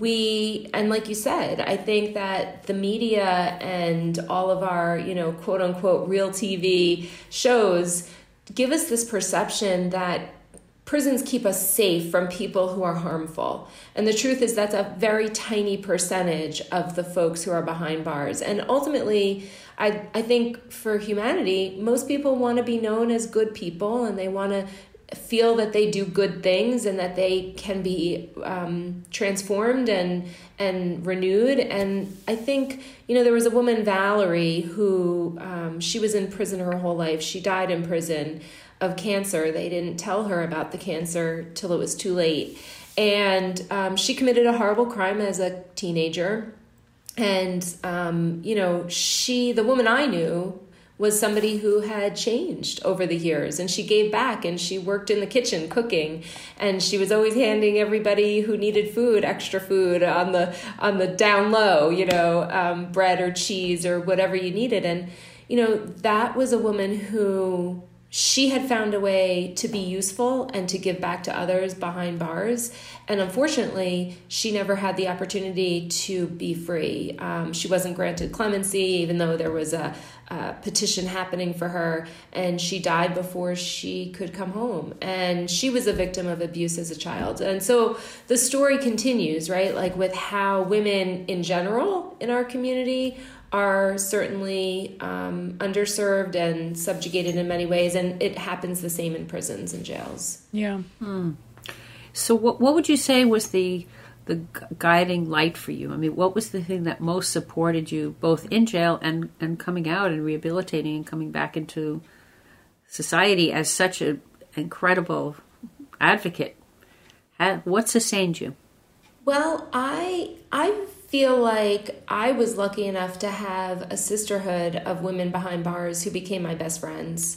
we, and like you said, I think that the media and all of our, you know, quote unquote, real T V shows give us this perception that prisons keep us safe from people who are harmful. And the truth is that's a very tiny percentage of the folks who are behind bars. And ultimately, I, I think for humanity, most people want to be known as good people, and they want to feel that they do good things and that they can be um, transformed and and renewed. And I think, you know, there was a woman, Valerie, who um, she was in prison her whole life. She died in prison of cancer. They didn't tell her about the cancer till it was too late. And um, she committed a horrible crime as a teenager. And, um, you know, she, the woman I knew, was somebody who had changed over the years, and she gave back, and she worked in the kitchen cooking, and she was always handing everybody who needed food extra food on the on the down low, you know, um, bread or cheese or whatever you needed. And, you know, that was a woman who she had found a way to be useful and to give back to others behind bars. And unfortunately, she never had the opportunity to be free. Um, she wasn't granted clemency, even though there was a, a petition happening for her. And she died before she could come home. And she was a victim of abuse as a child. And so the story continues, right? Like with how women in general in our community are certainly um, underserved and subjugated in many ways, and it happens the same in prisons and jails. Yeah. Hmm. So what what would you say was the the guiding light for you? I mean, what was the thing that most supported you, both in jail and, and coming out and rehabilitating and coming back into society as such an incredible advocate? What sustained you? Well, I I feel like I was lucky enough to have a sisterhood of women behind bars who became my best friends.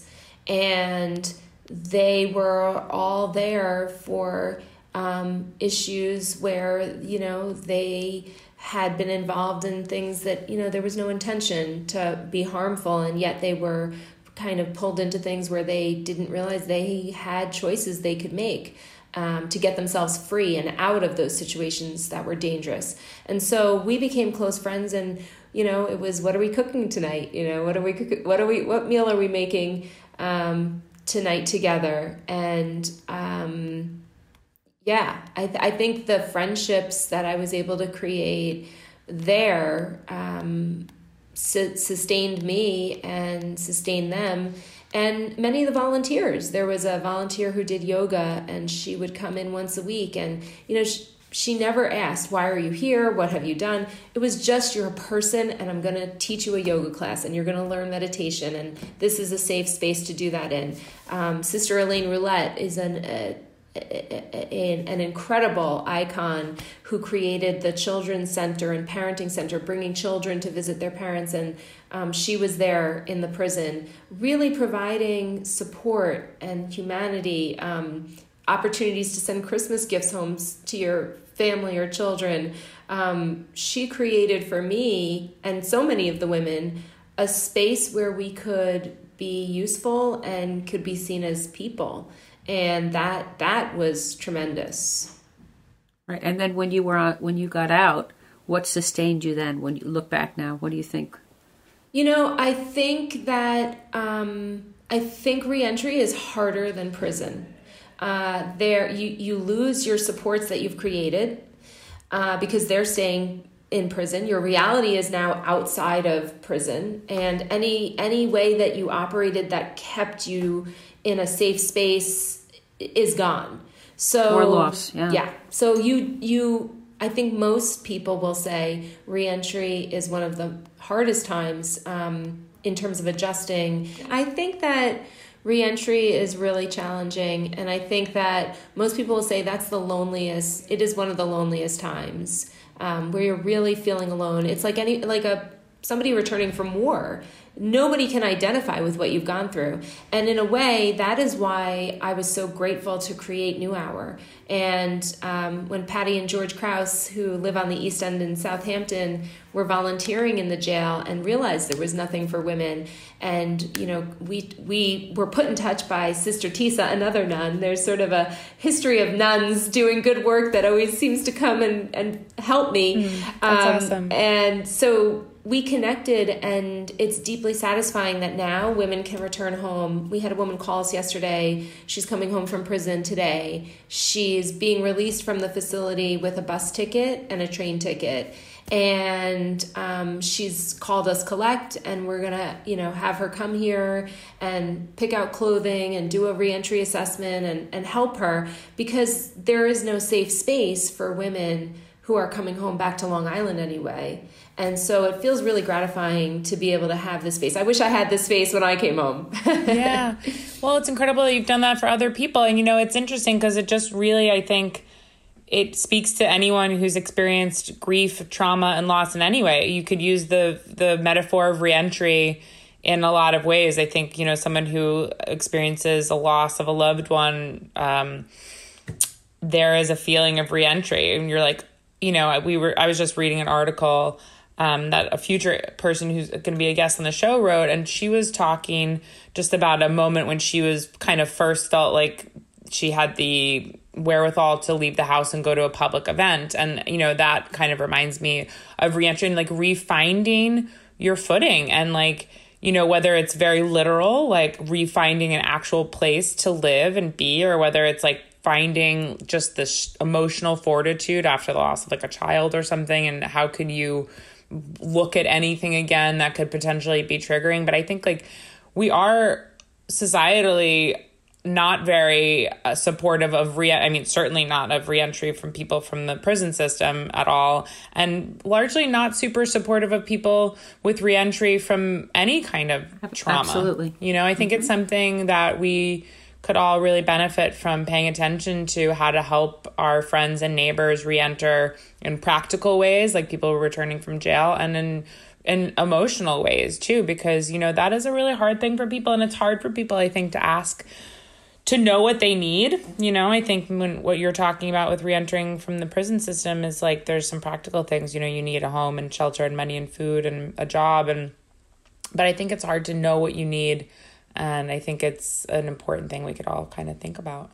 And they were all there for um, issues where, you know, they had been involved in things that, you know, there was no intention to be harmful, and yet they were kind of pulled into things where they didn't realize they had choices they could make. um, to get themselves free and out of those situations that were dangerous. And so we became close friends, and you know, it was, what are we cooking tonight? You know, what are we cooking? What are we? What meal are we making um, tonight together? And um, yeah, I th- I think the friendships that I was able to create there um, su- sustained me and sustained them. And many of the volunteers, there was a volunteer who did yoga, and she would come in once a week, and you know, she, she never asked, why are you here? What have you done? It was just, you're a person, and I'm going to teach you a yoga class, and you're going to learn meditation, and this is a safe space to do that in. Um, Sister Elaine Roulette is an a, a, a, an incredible icon who created the Children's Center and Parenting Center, bringing children to visit their parents, and um, she was there in the prison, really providing support and humanity, um, opportunities to send Christmas gifts home to your family or children. Um, she created for me and so many of the women a space where we could be useful and could be seen as people. And that that was tremendous. Right. And then when you were on, when you got out, what sustained you then? When you look back now, what do you think? You know, I think that um, I think reentry is harder than prison. Uh, there, you, you lose your supports that you've created uh, because they're staying in prison. Your reality is now outside of prison, and any any way that you operated that kept you in a safe space is gone. So more loss, yeah. Yeah. So you you I think most people will say reentry is one of the hardest times um, in terms of adjusting. I think that reentry is really challenging, and I think that most people will say that's the loneliest. It is one of the loneliest times um, where you're really feeling alone. It's like any like a somebody returning from war. Nobody can identify with what you've gone through. And in a way, that is why I was so grateful to create New Hour. And um, when Patty and George Krause, who live on the East End in Southampton, were volunteering in the jail and realized there was nothing for women. And, you know, we we were put in touch by Sister Tisa, another nun. There's sort of a history of nuns doing good work that always seems to come and, and help me. Mm, that's um, awesome. And so we connected, and it's deeply satisfying that now women can return home. We had a woman call us yesterday. She's coming home from prison today. She's being released from the facility with a bus ticket and a train ticket. And um, she's called us collect, and we're going to, you know, have her come here and pick out clothing and do a reentry assessment and, and help her, because there is no safe space for women who are coming home back to Long Island anyway. And so it feels really gratifying to be able to have this space. I wish I had this space when I came home. Yeah. Well, it's incredible that you've done that for other people. And, you know, it's interesting because it just really, I think, it speaks to anyone who's experienced grief, trauma, and loss in any way. You could use the the metaphor of reentry in a lot of ways. I think, you know, someone who experiences a loss of a loved one, um, there is a feeling of reentry. And you're like, you know, we were. I was just reading an article um, that a future person who's going to be a guest on the show wrote, and she was talking just about a moment when she was kind of first felt like she had the wherewithal to leave the house and go to a public event. And, you know, that kind of reminds me of reentry and like refinding your footing, and like, you know, whether it's very literal, like refinding an actual place to live and be, or whether it's like finding just this emotional fortitude after the loss of like a child or something, and how could you look at anything again that could potentially be triggering. But I think like we are societally not very uh, supportive of re I mean certainly not of reentry from people from the prison system at all, and largely not super supportive of people with reentry from any kind of trauma. Absolutely. You know, I think mm-hmm. it's something that we could all really benefit from paying attention to, how to help our friends and neighbors reenter in practical ways, like people returning from jail, and in in emotional ways too, because, you know, that is a really hard thing for people. And it's hard for people, I think, to ask, to know what they need. You know, I think when what you're talking about with reentering from the prison system is like, there's some practical things, you know, you need a home and shelter and money and food and a job. And, but I think it's hard to know what you need. And I think it's an important thing we could all kind of think about.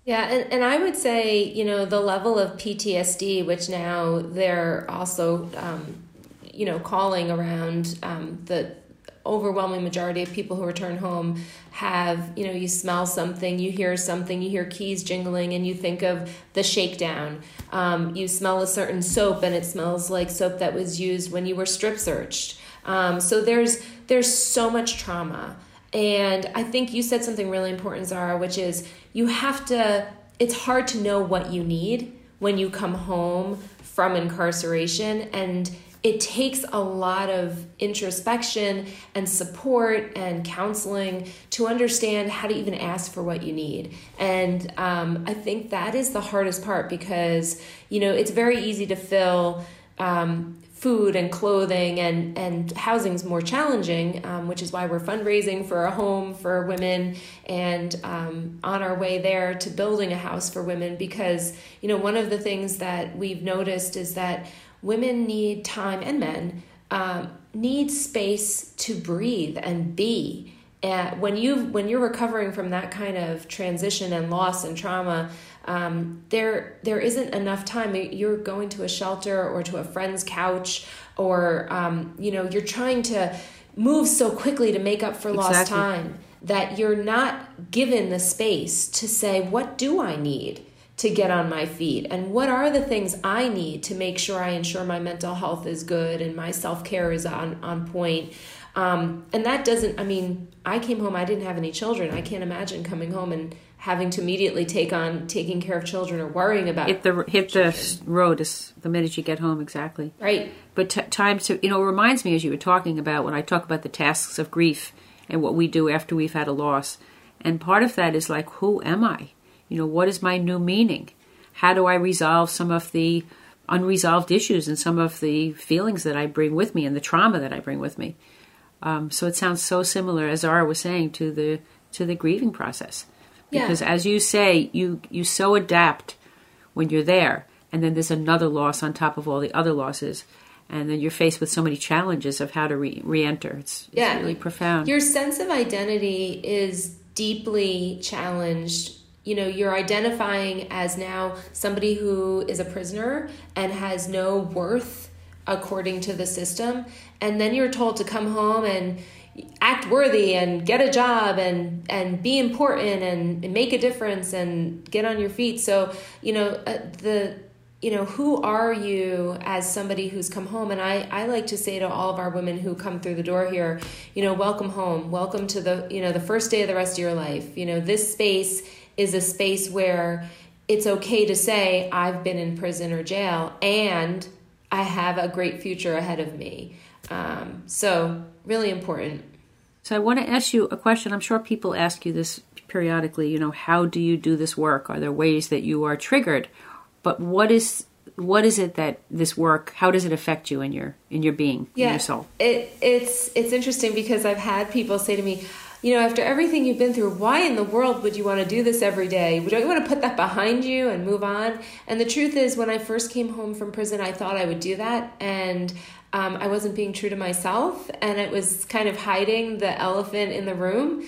Yeah, and, and I would say, you know, the level of P T S D, which now they're also, um, you know, calling around um, the overwhelming majority of people who return home have, you know, you smell something, you hear something, you hear keys jingling, and you think of the shakedown. Um, you smell a certain soap, and it smells like soap that was used when you were strip searched. Um, so there's there's so much trauma. And I think you said something really important, Zara, which is you have to, it's hard to know what you need when you come home from incarceration. And it takes a lot of introspection and support and counseling to understand how to even ask for what you need. And um, I think that is the hardest part because, you know, it's very easy to fill um, food and clothing and, and housing is more challenging, um, which is why we're fundraising for a home for women and um, on our way there to building a house for women because, you know, one of the things that we've noticed is that women need time and men um, need space to breathe and be. And when you when you're recovering from that kind of transition and loss and trauma, um, there there isn't enough time. You're going to a shelter or to a friend's couch, or um, you know, you're trying to move so quickly to make up for lost Exactly. time that you're not given the space to say, what do I need to get on my feet? And what are the things I need to make sure I ensure my mental health is good and my self-care is on, on point? Um, and that doesn't, I mean, I came home, I didn't have any children. I can't imagine coming home and having to immediately take on taking care of children or worrying about hit the hit the road as the minute you get home. Exactly. Right. But t- time to, you know, it reminds me as you were talking about when I talk about the tasks of grief and what we do after we've had a loss. And part of that is like, who am I? You know, what is my new meaning? How do I resolve some of the unresolved issues and some of the feelings that I bring with me and the trauma that I bring with me? Um, so it sounds so similar, as Zara was saying, to the to the grieving process. Because Yeah. as you say, you, you so adapt when you're there, and then there's another loss on top of all the other losses, and then you're faced with so many challenges of how to re- re-enter. It's, it's Yeah. really profound. Your sense of identity is deeply challenged. You know, you're identifying as now somebody who is a prisoner and has no worth according to the system. And then you're told to come home and act worthy and get a job and, and be important and, and make a difference and get on your feet. So, you know, uh, the, you know, who are you as somebody who's come home? And I, I like to say to all of our women who come through the door here, you know, welcome home. Welcome to the, you know, the first day of the rest of your life. You know, this space is a space where it's okay to say I've been in prison or jail and I have a great future ahead of me. Um, so really important. So I want to ask you a question. I'm sure people ask you this periodically, you know, how do you do this work? Are there ways that you are triggered? But what is what is it that this work, how does it affect you in your in your being, yeah, in your soul? It, it's it's interesting because I've had people say to me, you know, after everything you've been through, why in the world would you want to do this every day? Don't you want to put that behind you and move on? And the truth is, when I first came home from prison, I thought I would do that. And um, I wasn't being true to myself. And it was kind of hiding the elephant in the room.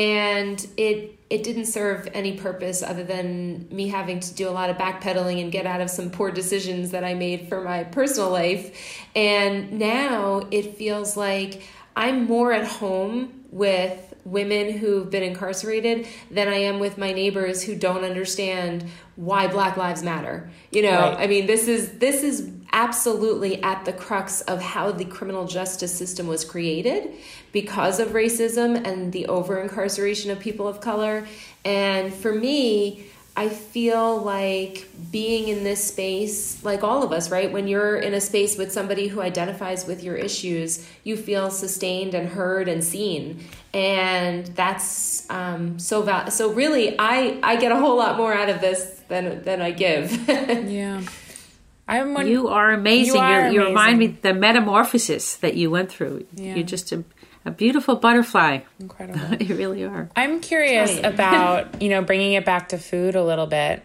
And it it didn't serve any purpose other than me having to do a lot of backpedaling and get out of some poor decisions that I made for my personal life. And now it feels like I'm more at home with women who've been incarcerated than I am with my neighbors who don't understand why Black Lives Matter. You know, Right. I mean, this is this is absolutely at the crux of how the criminal justice system was created because of racism and the over-incarceration of people of color. And for me, I feel like being in this space, like all of us, right? When you're in a space with somebody who identifies with your issues, you feel sustained and heard and seen. And that's um, so val- So really, I, I get a whole lot more out of this than than I give. Yeah. I'm one, You are amazing. You are You're, you remind me amazing. the metamorphosis that you went through. Yeah. You're just a, a beautiful butterfly. Incredible. You really are. I'm curious Right. about, you know, bringing it back to food a little bit.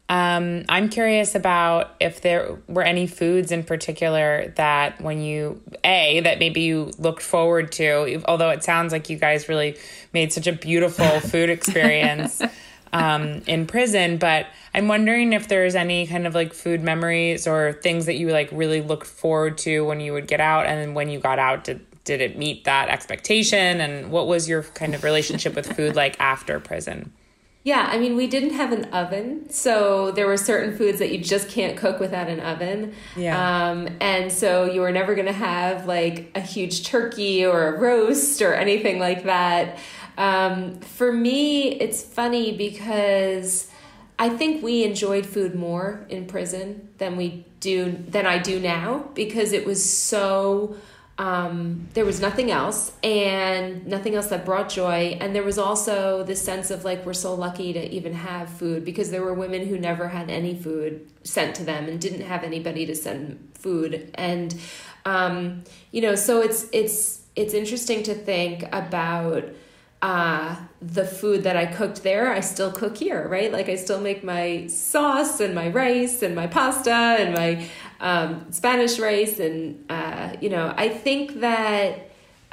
Um, I'm curious about if there were any foods in particular that when you, A, that maybe you looked forward to, although it sounds like you guys really made such a beautiful food experience. um, in prison. But I'm wondering if there's any kind of like food memories or things that you like really looked forward to when you would get out, and then when you got out, did did it meet that expectation? And what was your kind of relationship with food like after prison? Yeah, I mean, we didn't have an oven, so there were certain foods that you just can't cook without an oven. Yeah. Um, and so you were never going to have like a huge turkey or a roast or anything like that. Um, for me, it's funny because I think we enjoyed food more in prison than we do than I do now, because it was so. Um, there was nothing else and nothing else that brought joy. And there was also this sense of like, we're so lucky to even have food, because there were women who never had any food sent to them and didn't have anybody to send food. And, um, you know, so it's, it's, it's interesting to think about, uh, the food that I cooked there. I still cook here, right? Like I still make my sauce and my rice and my pasta and my, um, Spanish rice. And, uh, you know, I think that,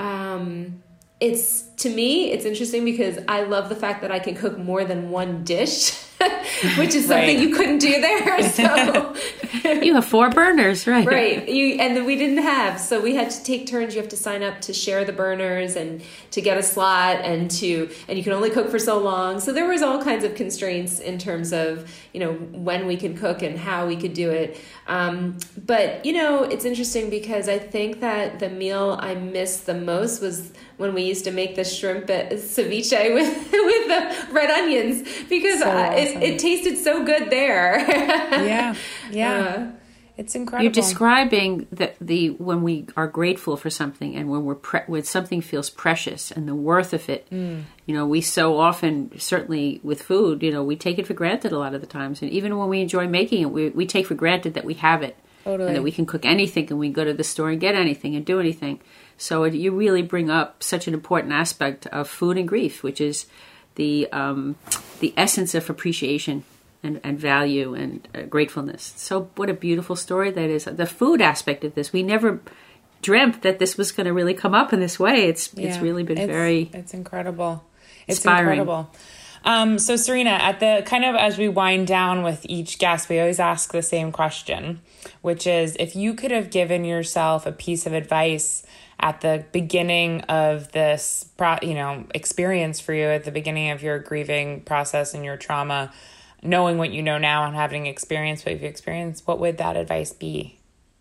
um, it's, to me, it's interesting because I love the fact that I can cook more than one dish, which is something right. you couldn't do there. So you have four burners, right? Right. You, and then we didn't have, so we had to take turns. You have to sign up to share the burners and to get a slot, and to, and you can only cook for so long. So there was all kinds of constraints in terms of, you know, when we could cook and how we could do it. Um, but, you know, it's interesting because I think that the meal I missed the most was when we used to make the shrimp ceviche with, with the red onions, because so uh, it, it tasted so good there. yeah. Yeah. Uh, it's incredible. You're describing the, the when we are grateful for something, and when we're pre- when something feels precious and the worth of it. Mm. You know, we so often, certainly with food, you know, we take it for granted a lot of the times. And even when we enjoy making it, we, we take for granted that we have it. Totally. And that we can cook anything, and we go to the store and get anything and do anything. So it, you really bring up such an important aspect of food and grief, which is the um, the essence of appreciation and, and value and uh, gratefulness. So what a beautiful story that is. The food aspect of this, we never dreamt that this was going to really come up in this way. It's yeah, it's really been it's, very it's incredible. It's inspiring. incredible. Um, so Serena, at the kind of as we wind down with each guest, we always ask the same question, which is, if you could have given yourself a piece of advice at the beginning of this, pro- you know, experience for you, at the beginning of your grieving process and your trauma, knowing what you know now and having experienced what you've experienced, what would that advice be?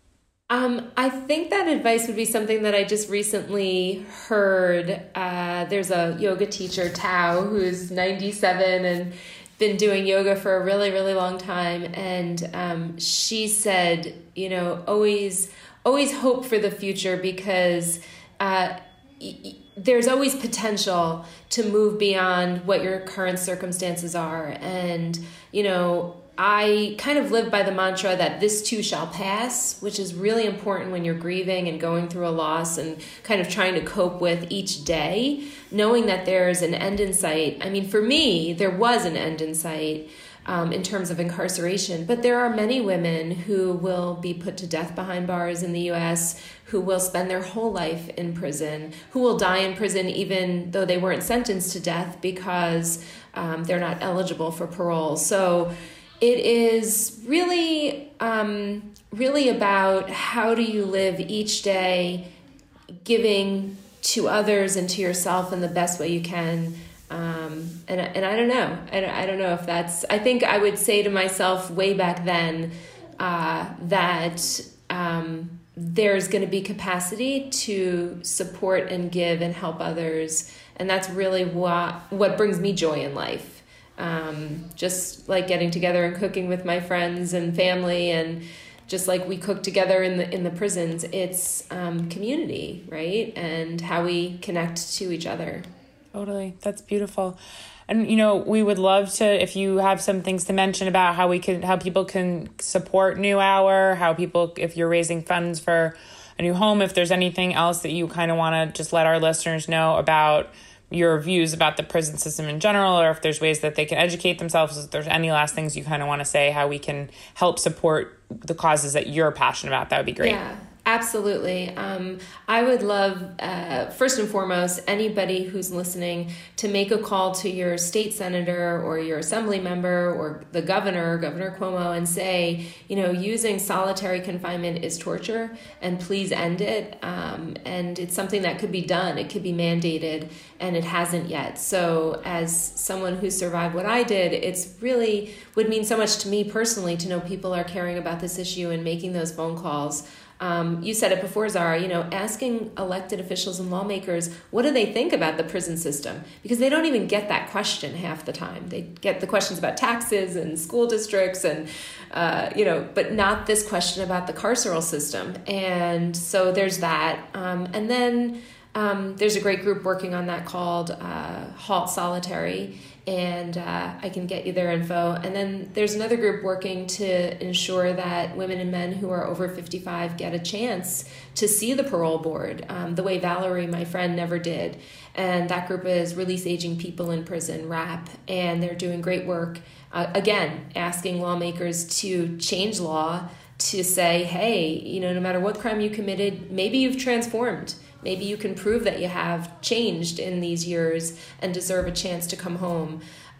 Um, I think that advice would be something that I just recently heard. Uh, there's a yoga teacher, Tao, who's ninety-seven and been doing yoga for a really, really long time. And um, she said, you know, always, always hope for the future, because uh, y- there's always potential to move beyond what your current circumstances are. And, you know, I kind of live by the mantra that this too shall pass, which is really important when you're grieving and going through a loss and kind of trying to cope with each day, knowing that there's an end in sight. I mean, for me, there was an end in sight um, in terms of incarceration, but there are many women who will be put to death behind bars in the U S, who will spend their whole life in prison, who will die in prison even though they weren't sentenced to death because um, they're not eligible for parole. So it is really, um, really about how do you live each day giving to others and to yourself in the best way you can. Um, and, and I don't know. I, I don't know if that's, I think I would say to myself way back then uh, that um, there's going to be capacity to support and give and help others. And that's really what, what brings me joy in life. Um, just like getting together and cooking with my friends and family, and just like we cook together in the in the prisons, it's um, community, right? And how we connect to each other. Totally. That's beautiful. And, you know, we would love to, if you have some things to mention about how we can, how people can support New Hour, how people, if you're raising funds for a new home, if there's anything else that you kind of want to just let our listeners know about your views about the prison system in general, or if there's ways that they can educate themselves, if there's any last things you kind of want to say, how we can help support the causes that you're passionate about, that would be great. Yeah, Absolutely. Um, I would love, uh, first and foremost, anybody who's listening to make a call to your state senator or your assembly member or the governor, Governor Cuomo, and say, you know, using solitary confinement is torture, and please end it. Um, and it's something that could be done. It could be mandated, and it hasn't yet. So as someone who survived what I did, it's really would mean so much to me personally to know people are caring about this issue and making those phone calls. Um, you said it before, Zara, you know, asking elected officials and lawmakers, what do they think about the prison system? Because they don't even get that question half the time. They get the questions about taxes and school districts and, uh, you know, but not this question about the carceral system. And so there's that. Um, and then um, there's a great group working on that called uh, Halt Solitary. And uh, I can get you their info. And then there's another group working to ensure that women and men who are over fifty-five get a chance to see the parole board, um, the way Valerie, my friend, never did. And that group is Release Aging People in Prison, RAP, and they're doing great work, uh, again, asking lawmakers to change law to say, hey, you know, no matter what crime you committed, maybe you've transformed. Maybe you can prove that you have changed in these years and deserve a chance to come home.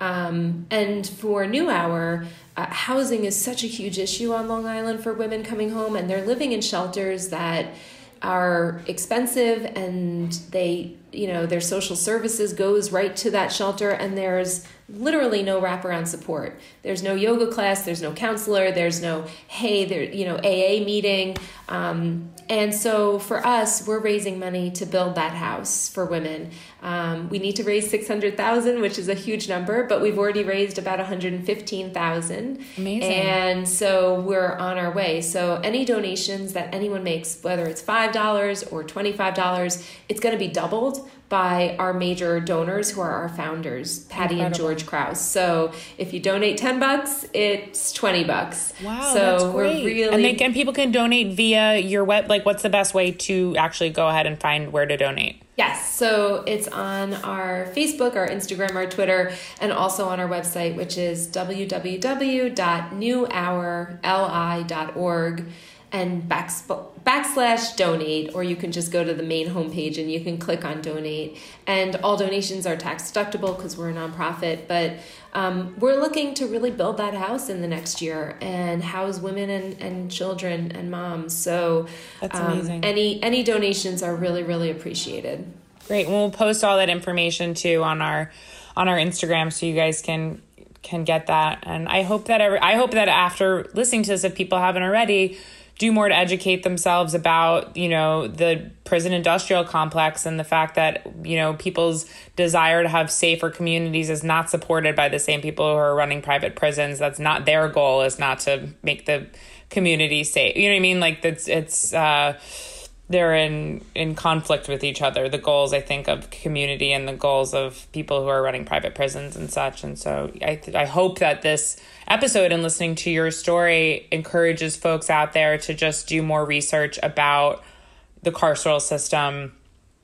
Um, and for New Hour, uh, housing is such a huge issue on Long Island for women coming home, and they're living in shelters that are expensive, and they, you know, their social services goes right to that shelter, and there's literally no wraparound support. There's no yoga class, there's no counselor, there's no, hey, there, you know, A A meeting. Um, and so for us, we're raising money to build that house for women. Um, we need to raise six hundred thousand dollars, which is a huge number, but we've already raised about one hundred fifteen thousand dollars. Amazing. And so we're on our way. So any donations that anyone makes, whether it's five dollars or twenty-five dollars, it's going to be doubled by our major donors who are our founders, Patty Incredible. And George Krause. So if you donate ten bucks, it's twenty bucks. Wow, so that's great. We're really and, they, and people can donate via your web. Like, what's the best way to actually go ahead and find where to donate? Yes, so it's on our Facebook, our Instagram, our Twitter, and also on our website, which is w w w dot new hour li dot org and backsp- backslash donate, or you can just go to the main homepage and you can click on donate. And all donations are tax deductible because we're a nonprofit, but um, we're looking to really build that house in the next year and house women and, and children and moms. So that's um, amazing. Any any donations are really, really appreciated. Great. We'll post all that information too on our on our Instagram, so you guys can can get that. And I hope that every, I hope that after listening to this, if people haven't already, do more to educate themselves about, you know, the prison industrial complex and the fact that, you know, people's desire to have safer communities is not supported by the same people who are running private prisons. That's not their goal, is not to make the community safe. You know what I mean? Like, that's, it's, uh, they're in, in conflict with each other, the goals, I think, of community and the goals of people who are running private prisons and such. And so I th- I hope that this episode and listening to your story encourages folks out there to just do more research about the carceral system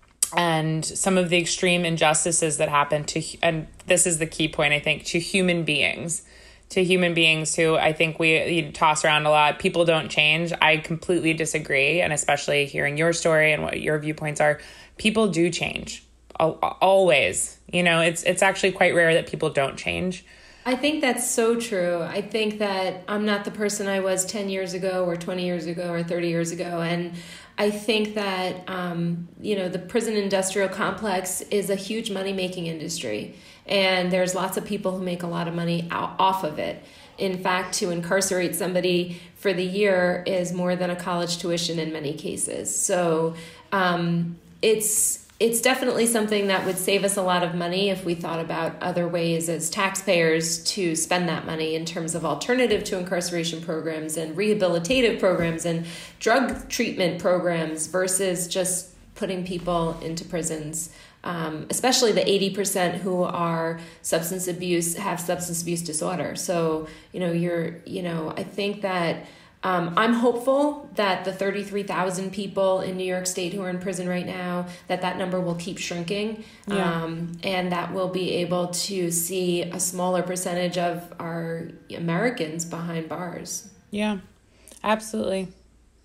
and some of the extreme injustices that happen to, and this is the key point, I think, to human beings. To human beings who I think we you toss around a lot. People don't change. I completely disagree. And especially hearing your story and what your viewpoints are, people do change. Always. You know, it's it's actually quite rare that people don't change. I think that's so true. I think that I'm not the person I was ten years ago or twenty years ago or thirty years ago. And I think that, um, you know, the prison industrial complex is a huge money-making industry. And there's lots of people who make a lot of money out, off of it. In fact, to incarcerate somebody for the year is more than a college tuition in many cases. So um, it's it's definitely something that would save us a lot of money if we thought about other ways as taxpayers to spend that money in terms of alternative to incarceration programs and rehabilitative programs and drug treatment programs versus just putting people into prisons. Um, especially the eighty percent who are substance abuse, have substance abuse disorder. So, you know, you're, you know, I think that um, I'm hopeful that the thirty-three thousand people in New York State who are in prison right now, that that number will keep shrinking. Yeah. Um, and that we'll be able to see a smaller percentage of our Americans behind bars. Yeah, absolutely.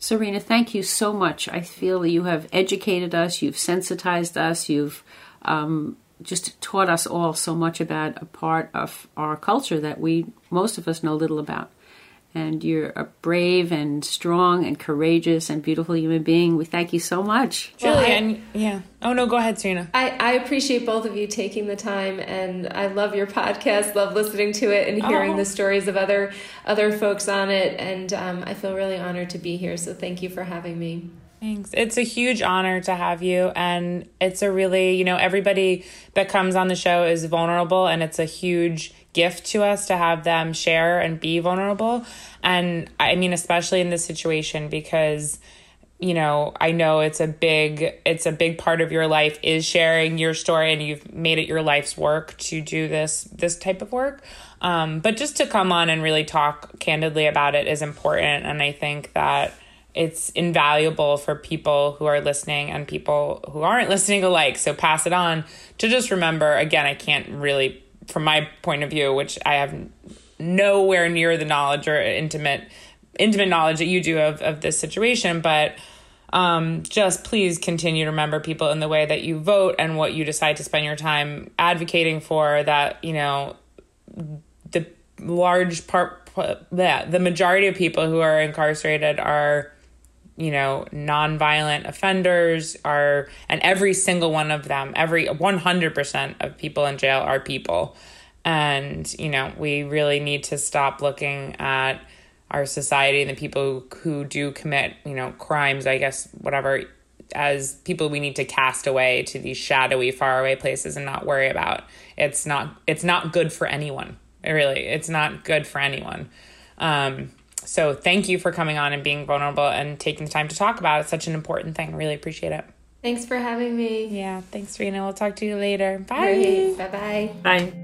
Serena, thank you so much. I feel that you have educated us, you've sensitized us, you've um, just taught us all so much about a part of our culture that we, most of us, know little about. And you're a brave and strong and courageous and beautiful human being. We thank you so much. Julie, well, and yeah. Oh, no, go ahead, Serena. I, I appreciate both of you taking the time, and I love your podcast, love listening to it and hearing oh. the stories of other other folks on it. And um, I feel really honored to be here. So thank you for having me. Thanks. It's a huge honor to have you. And it's a really, you know, everybody that comes on the show is vulnerable, and it's a huge gift to us to have them share and be vulnerable. And I mean, especially in this situation, because, you know, I know it's a big, it's a big part of your life is sharing your story, and you've made it your life's work to do this, this type of work. Um, but just to come on and really talk candidly about it is important. And I think that it's invaluable for people who are listening and people who aren't listening alike. So pass it on to just remember, again, I can't really, from my point of view, which I have nowhere near the knowledge or intimate intimate knowledge that you do of, of this situation, but um, just please continue to remember people in the way that you vote and what you decide to spend your time advocating for, that, you know, the large part, yeah, the majority of people who are incarcerated are, you know, nonviolent offenders, are, and every single one of them, every one hundred percent of people in jail are people. And, you know, we really need to stop looking at our society and the people who, who do commit, you know, crimes, I guess, whatever, as people we need to cast away to these shadowy, faraway places and not worry about. It's not, it's not good for anyone. It really, it's not good for anyone. Um, So thank you for coming on and being vulnerable and taking the time to talk about it. It's such an important thing. Really appreciate it. Thanks for having me. Yeah, thanks, Serena. We'll talk to you later. Bye. Right. Bye-bye. Bye.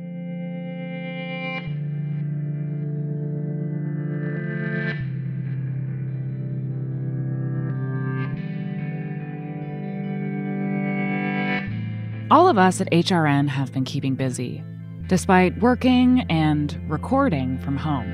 All of us at H R N have been keeping busy, despite working and recording from home.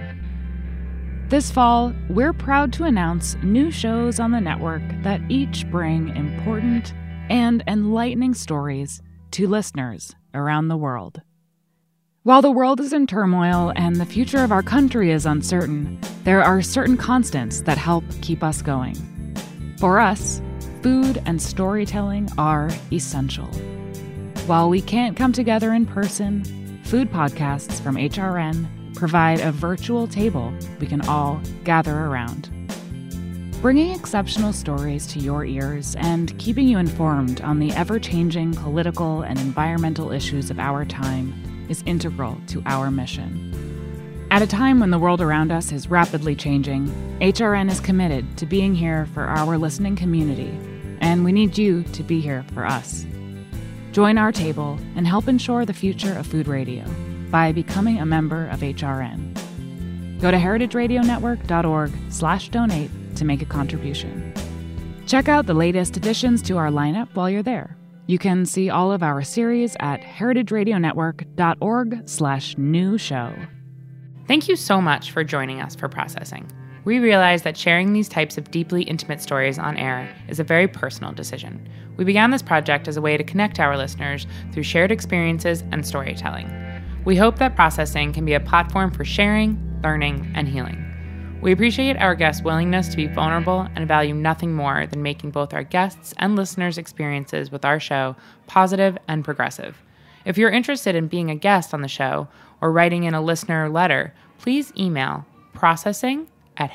This fall, we're proud to announce new shows on the network that each bring important and enlightening stories to listeners around the world. While the world is in turmoil and the future of our country is uncertain, there are certain constants that help keep us going. For us, food and storytelling are essential. While we can't come together in person, food podcasts from H R N provide a virtual table we can all gather around. Bringing exceptional stories to your ears and keeping you informed on the ever-changing political and environmental issues of our time is integral to our mission. At a time when the world around us is rapidly changing, H R N is committed to being here for our listening community, and we need you to be here for us. Join our table and help ensure the future of food radio by becoming a member of H R N. Go to heritageradionetwork.org slash donate to make a contribution. Check out the latest additions to our lineup while you're there. You can see all of our series at heritageradionetwork.org slash new show. Thank you so much for joining us for Processing. We realize that sharing these types of deeply intimate stories on air is a very personal decision. We began this project as a way to connect our listeners through shared experiences and storytelling. We hope that Processing can be a platform for sharing, learning, and healing. We appreciate our guests' willingness to be vulnerable and value nothing more than making both our guests' and listeners' experiences with our show positive and progressive. If you're interested in being a guest on the show or writing in a listener letter, please email processing at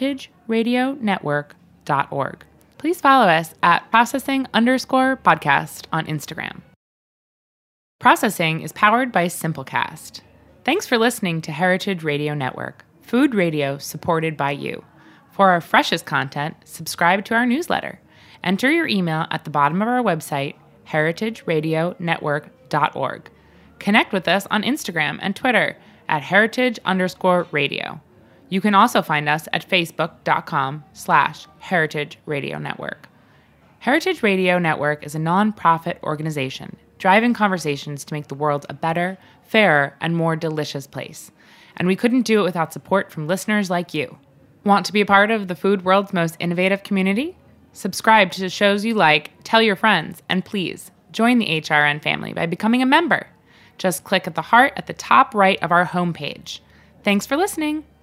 heritageradionetwork.org. Please follow us at processing underscore podcast on Instagram. Processing is powered by Simplecast. Thanks for listening to Heritage Radio Network, food radio supported by you. For our freshest content, subscribe to our newsletter. Enter your email at the bottom of our website, heritage radio network dot org. Connect with us on Instagram and Twitter at heritage underscore radio. You can also find us at facebook.com slash Heritage Radio Network. Heritage Radio Network is a nonprofit organization driving conversations to make the world a better, fairer, and more delicious place. And we couldn't do it without support from listeners like you. Want to be a part of the food world's most innovative community? Subscribe to shows you like, tell your friends, and please join the H R N family by becoming a member. Just click at the heart at the top right of our homepage. Thanks for listening.